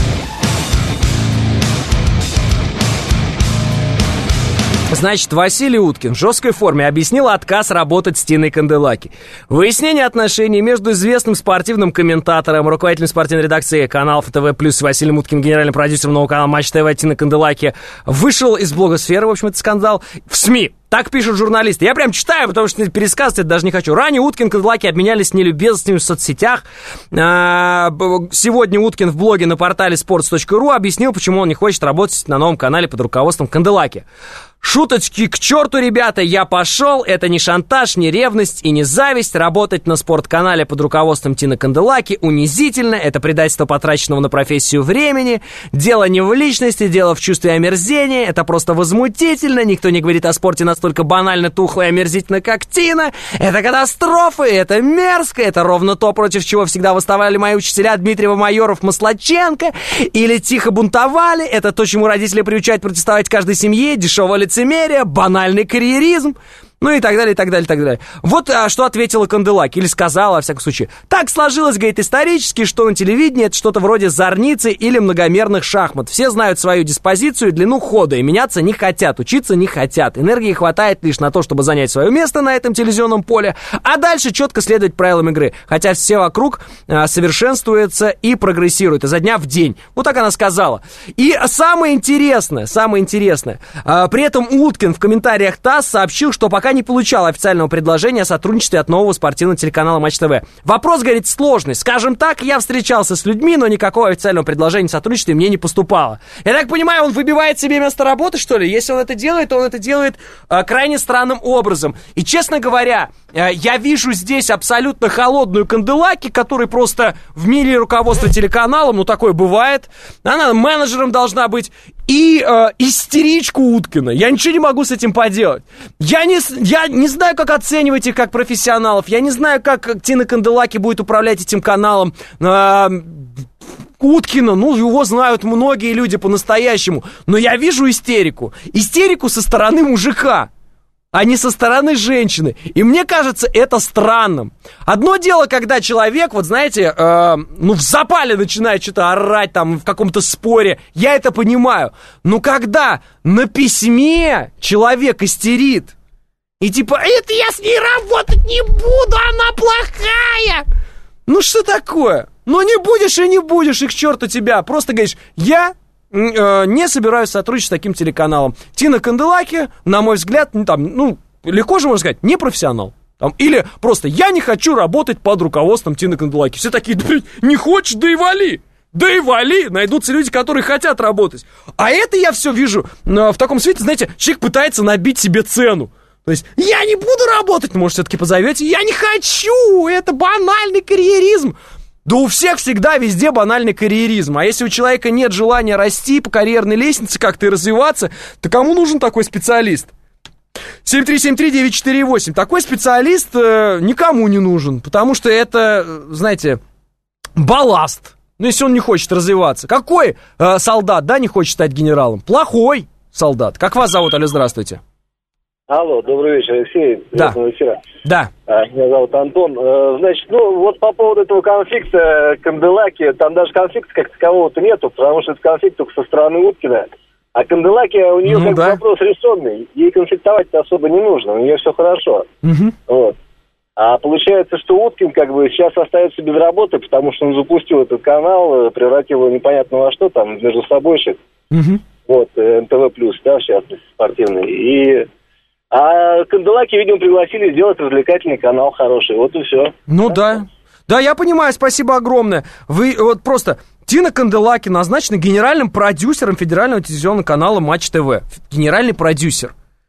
Значит, Василий Уткин в жесткой форме объяснил отказ работать с Тиной Канделаки. Выяснение отношений между известным спортивным комментатором, руководителем спортивной редакции каналов ТВ+, Василием Уткиным, генеральным продюсером нового канала Матч ТВ Тина Канделаки, вышел из блогосферы, в общем, это скандал, в СМИ. Так пишут журналисты. Я прям читаю, потому что пересказывать это даже не хочу. Ранее Уткин и Канделаки обменялись нелюбезностями в соцсетях. Сегодня Уткин в блоге на портале sports точка ru объяснил, почему он не хочет работать на новом канале под руководством Канделаки. Шуточки к черту, ребята, я пошел. Это не шантаж, не ревность и не зависть. Работать на спортканале под руководством Тины Канделаки унизительно. Это предательство потраченного на профессию времени. Дело не в личности, дело в чувстве омерзения. Это просто возмутительно. Никто не говорит о спорте настолько банально, тухло и омерзительно, как Тина. Это катастрофа, это мерзко. Это ровно то, против чего всегда восставали мои учителя Дмитриева, Майоров, Маслаченко. Или тихо бунтовали. Это то, чему родители приучают протестовать каждой семье. Дешевое лицемерие, банальный карьеризм. Ну и так далее, и так далее, и так далее. Вот а, что ответила Канделаки, или сказала, во всяком случае. Так сложилось, говорит, исторически, что на телевидении это что-то вроде зорницы или многомерных шахмат. Все знают свою диспозицию и длину хода, и меняться не хотят, учиться не хотят. Энергии хватает лишь на то, чтобы занять свое место на этом телевизионном поле, а дальше четко следовать правилам игры. Хотя все вокруг а, совершенствуется и прогрессирует изо дня в день. Вот так она сказала. И самое интересное, самое интересное, а, при этом Уткин в комментариях ТАСС сообщил, что пока не получал официального предложения о сотрудничестве от нового спортивного телеканала Матч ТВ. Вопрос, говорит, сложный. Скажем так, я встречался с людьми, но никакого официального предложения о сотрудничестве мне не поступало. Я так понимаю, он выбивает себе место работы, что ли? Если он это делает, то он это делает э, крайне странным образом. И, честно говоря, э, я вижу здесь абсолютно холодную Канделаки, который просто в мире руководства телеканалом, ну, такое бывает. Она менеджером должна быть. И э, истеричку Уткина. Я ничего не могу с этим поделать. Я не, я не знаю, как оценивать их как профессионалов. Я не знаю, как Тина Канделаки будет управлять этим каналом. Э, Уткина, ну, его знают многие люди по-настоящему. Но я вижу истерику. Истерику со стороны мужика, а не со стороны женщины. И мне кажется, это странным. Одно дело, когда человек, вот знаете, э, ну, в запале начинает что-то орать, там, в каком-то споре. Я это понимаю. Но когда на письме человек истерит, и типа, это я с ней работать не буду, она плохая. Ну, что такое? Ну, не будешь и не будешь, и к черту тебя. Просто говоришь, я... не собираюсь сотрудничать с таким телеканалом. Тина Канделаки, на мой взгляд, ну, там, ну, легко же можно сказать, не профессионал. Там, или просто я не хочу работать под руководством Тины Канделаки. Все такие, да, не хочешь, да и вали. Да и вали. Найдутся люди, которые хотят работать. А это я все вижу в таком свете, знаете, человек пытается набить себе цену. То есть, я не буду работать, может, все-таки позовете. Я не хочу, это банальный карьеризм. Да у всех всегда везде банальный карьеризм. А если у человека нет желания расти по карьерной лестнице как-то и развиваться, то кому нужен такой специалист? семь три семь три девять четыре восемь. Такой специалист э, никому не нужен, потому что это, знаете, балласт. Ну, если он не хочет развиваться. Какой э, солдат, да, не хочет стать генералом? Плохой солдат. Как вас зовут, алло, здравствуйте. Алло, добрый вечер, Алексей. Да. Вечера. Да. А, меня зовут Антон. Э, значит, ну, вот по поводу этого конфликта Канделаки, там даже конфликта как такового-то нету, потому что это конфликт только со стороны Уткина. А Канделаки, у нее ну, как да. бы вопрос решенный. Ей конфликтовать-то особо не нужно, у нее все хорошо. Угу. Вот. А получается, что Уткин как бы сейчас остается без работы, потому что он запустил этот канал, превратил его непонятно во что, там, между собойщик. Угу. Вот, эн тэ вэ плюс, да, в частности, спортивный. И... А Канделаки, видимо, пригласили сделать развлекательный канал хороший, вот и все. Ну да. Да, я понимаю, спасибо огромное. Вы вот просто... Тина Канделаки назначена генеральным продюсером федерального телевизионного канала Матч ТВ. Генеральный продюсер.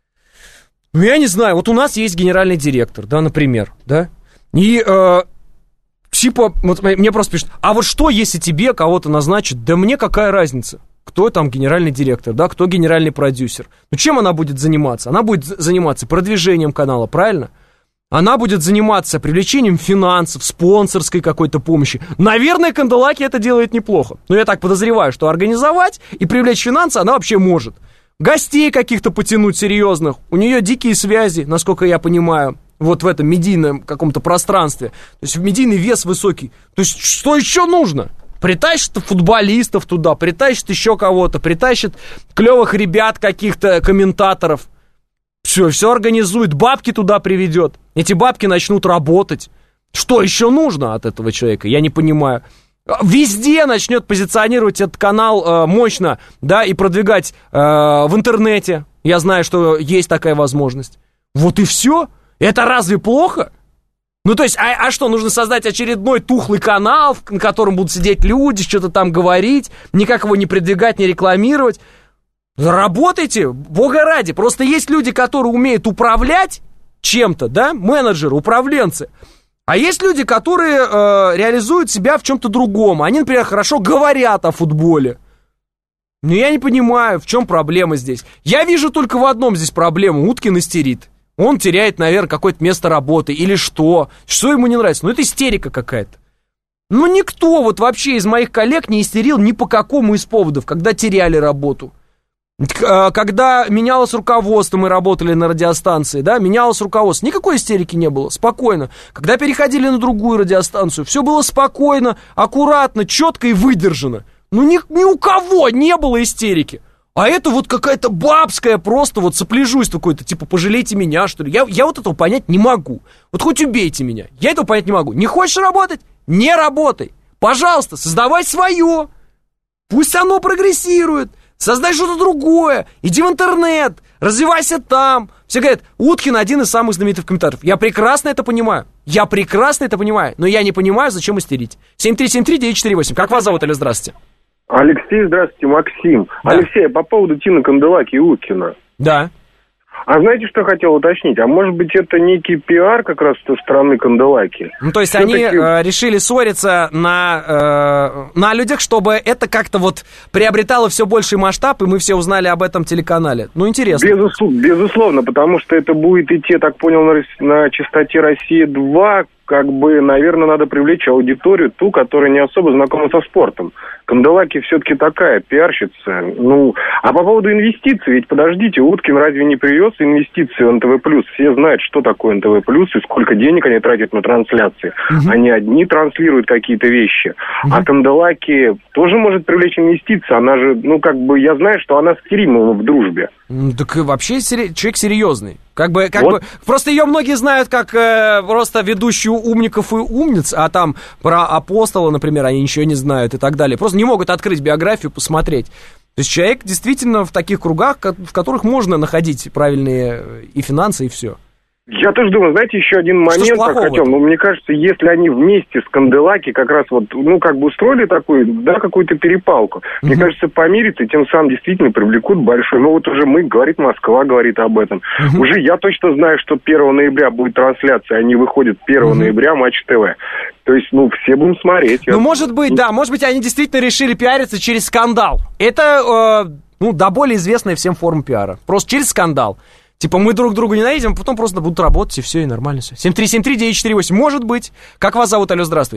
Ну, я не знаю, вот у нас есть генеральный директор, да, например, да, и, э, типа, вот мне просто пишут, а вот что, если тебе кого-то назначат? Да мне какая разница, кто там генеральный директор, да, кто генеральный продюсер? Ну, чем она будет заниматься? Она будет заниматься продвижением канала, правильно? Она будет заниматься привлечением финансов, спонсорской какой-то помощи. Наверное, Канделаки это делает неплохо. Но я так подозреваю, что организовать и привлечь финансы она вообще может. Гостей каких-то потянуть серьезных. У нее дикие связи, насколько я понимаю, вот в этом медийном каком-то пространстве. То есть медийный вес высокий. То есть что еще нужно? Притащит футболистов туда, притащит еще кого-то, притащит клевых ребят каких-то, комментаторов. Все, все организует, бабки туда приведет. Эти бабки начнут работать. Что еще нужно от этого человека? Я не понимаю. Везде начнет позиционировать этот канал э, мощно, да, и продвигать э, в интернете. Я знаю, что есть такая возможность. Вот и все. Это разве плохо? Ну, то есть, а, а что, нужно создать очередной тухлый канал, на котором будут сидеть люди, что-то там говорить, никак его не продвигать, не рекламировать? Работайте, бога ради. Просто есть люди, которые умеют управлять чем-то, да, менеджеры, управленцы. А есть люди, которые э, реализуют себя в чем-то другом. Они, например, хорошо говорят о футболе. Но я не понимаю, в чем проблема здесь. Я вижу только в одном здесь проблему. Уткин истерит. Он теряет, наверное, какое-то место работы. Или что? Что ему не нравится? Ну, это истерика какая-то. Ну, никто вот вообще из моих коллег не истерил ни по какому из поводов, когда теряли работу. Когда менялось руководство, мы работали на радиостанции, да, менялось руководство, никакой истерики не было, спокойно. Когда переходили на другую радиостанцию, все было спокойно, аккуратно, четко и выдержано. Ну, ни, ни у кого не было истерики. А это вот какая-то бабская просто вот сопляжусь какой-то, типа, пожалейте меня, что ли. Я, я вот этого понять не могу. Вот хоть убейте меня, я этого понять не могу. Не хочешь работать? Не работай. Пожалуйста, создавай свое. Пусть оно прогрессирует. Создай что-то другое, иди в интернет, развивайся там. Все говорят, Уткин один из самых знаменитых комментаторов. Я прекрасно это понимаю, я прекрасно это понимаю, но я не понимаю, зачем истерить. семь три семь три девять четыре восемь. Как вас зовут, Алло, здравствуйте. Алексей, здравствуйте, Максим. Да. Алексей, по поводу Тины Канделаки и Уткина. Да. А знаете, что я хотел уточнить? А может быть, это некий пиар как раз со стороны Канделаки? Ну, то есть все-таки... они э, решили ссориться на, э, на людях, чтобы это как-то вот приобретало все больший масштаб, и мы все узнали об этом телеканале. Ну, интересно. Безусловно, безусловно, потому что это будет идти, я так понял, на, на частоте Россия-два, как бы, наверное, надо привлечь аудиторию, ту, которая не особо знакома со спортом. Канделаки все-таки такая пиарщица. Ну, а по поводу инвестиций, ведь подождите, Уткин разве не привез инвестиции в эн тэ вэ плюс? Все знают, что такое эн тэ вэ плюс и сколько денег они тратят на трансляции. Угу. Они одни транслируют какие-то вещи. Угу. А Канделаки тоже может привлечь инвестиции. Она же, ну, как бы, я знаю, что она с Керимовым в дружбе. Так вообще человек серьезный. Как бы, как вот. бы, просто ее многие знают как э, просто ведущую умников и умниц, а там про Апостола, например, они ничего не знают и так далее. Просто не могут открыть биографию, посмотреть. То есть человек действительно в таких кругах, в которых можно находить правильные и финансы, и все. Я тоже думаю, знаете, еще один момент так хотел. Ну, мне кажется, если они вместе с Канделаки как раз вот, ну, как бы устроили такую, да, какую-то перепалку, угу. мне кажется, помирятся, и тем самым действительно привлекут большой. Ну, вот уже мы, говорит Москва, говорит об этом. Угу. Уже я точно знаю, что первого ноября будет трансляция, они выходят первого угу. ноября, Матч ТВ. То есть, ну, все будем смотреть. Ну, я... может быть, да, может быть, они действительно решили пиариться через скандал. Это, э, ну, да, более известная всем форма пиара. Просто через скандал. Типа, мы друг друга ненавидим, потом просто будут работать, и все, и нормально все. семь три семь три девять четыре восемь. Может быть. Как вас зовут, алло, здравствуйте.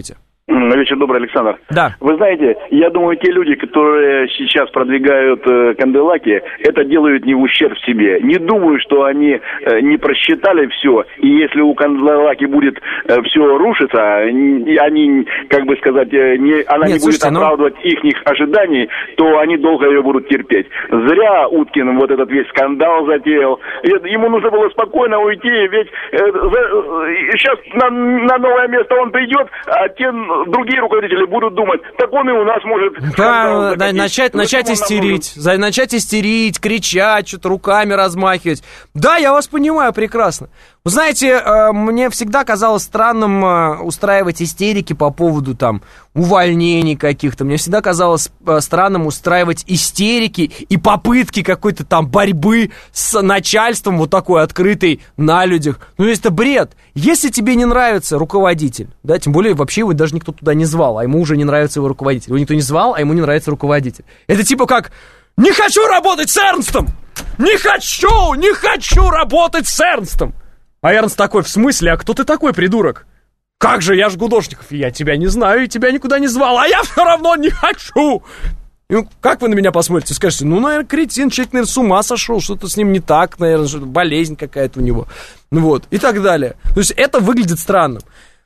Вечер добрый, Александр. Да. Вы знаете, я думаю, те люди, которые сейчас продвигают э, канделаки, это делают не в ущерб себе. Не думаю, что они э, не просчитали все, и если у канделаки будет э, все рушиться, и они, как бы сказать, э, не, она Нет, не слушайте, будет оправдывать но... их ожиданий, то они долго ее будут терпеть. Зря Уткин вот этот весь скандал затеял. Ему нужно было спокойно уйти, ведь э, за, э, сейчас на, на новое место он придет, а те другие руководители будут думать, так он и у нас может... Да, да, начать, начать истерить, за, начать истерить, кричать, что-то руками размахивать. Да, я вас понимаю прекрасно. Вы знаете, мне всегда казалось странным устраивать истерики по поводу там увольнений каких-то. Мне всегда казалось странным устраивать истерики и попытки какой-то там борьбы с начальством вот такой открытой на людях. Ну, это бред. Если тебе не нравится руководитель, да, тем более вообще его даже никто туда не звал, а ему уже не нравится его руководитель. Его никто не звал, а ему не нравится руководитель. Это типа как «Не хочу работать с Эрнстом! Не хочу! Не хочу работать с Эрнстом!» А Эрнст такой: в смысле? А кто ты такой, придурок? Как же, я ж Гудошников, я тебя не знаю и тебя никуда не звал, а я все равно не хочу. И, как вы на меня посмотрите? Скажете: ну, наверное, кретин, человек, наверное, с ума сошел, что-то с ним не так, наверное, болезнь какая-то у него. Ну вот, и так далее. То есть это выглядит странным.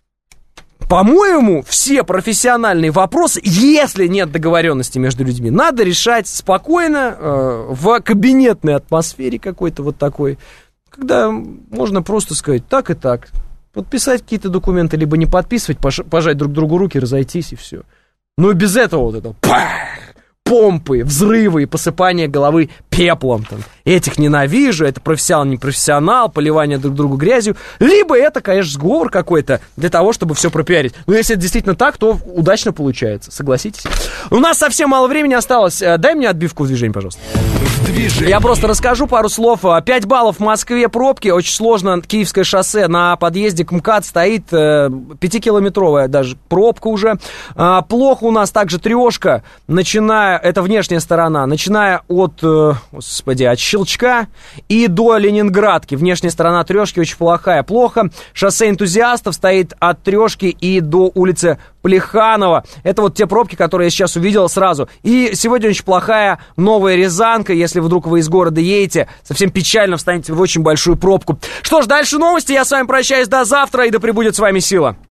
По-моему, все профессиональные вопросы, если нет договоренности между людьми, надо решать спокойно, э, в кабинетной атмосфере какой-то вот такой, когда можно просто сказать так и так, подписать какие-то документы, либо не подписывать, пожать друг другу руки, разойтись и все. Но и без этого вот этого помпы, взрывы и посыпание головы пеплом там. Этих ненавижу, это профессионал, не профессионал, поливание друг другу грязью. Либо это, конечно, сговор какой-то для того, чтобы все пропиарить. Но если это действительно так, то удачно получается, согласитесь. У нас совсем мало времени осталось. Дай мне отбивку в движении, пожалуйста. Движение. Я просто расскажу пару слов. пять баллов в Москве пробки. Очень сложно. Киевское шоссе на подъезде к МКАД стоит. Пятикилометровая даже пробка уже. Плохо у нас также трешка, начиная, это внешняя сторона, начиная от, господи, от Щелчка и до Ленинградки. Внешняя сторона трешки очень плохая. Плохо. Шоссе энтузиастов стоит от трешки и до улицы Плеханова. Это вот те пробки, которые я сейчас увидел сразу. И сегодня очень плохая Новая Рязанка. Если вдруг вы из города едете, совсем печально встанете в очень большую пробку. Что ж, дальше новости. Я с вами прощаюсь до завтра, и да пребудет с вами сила.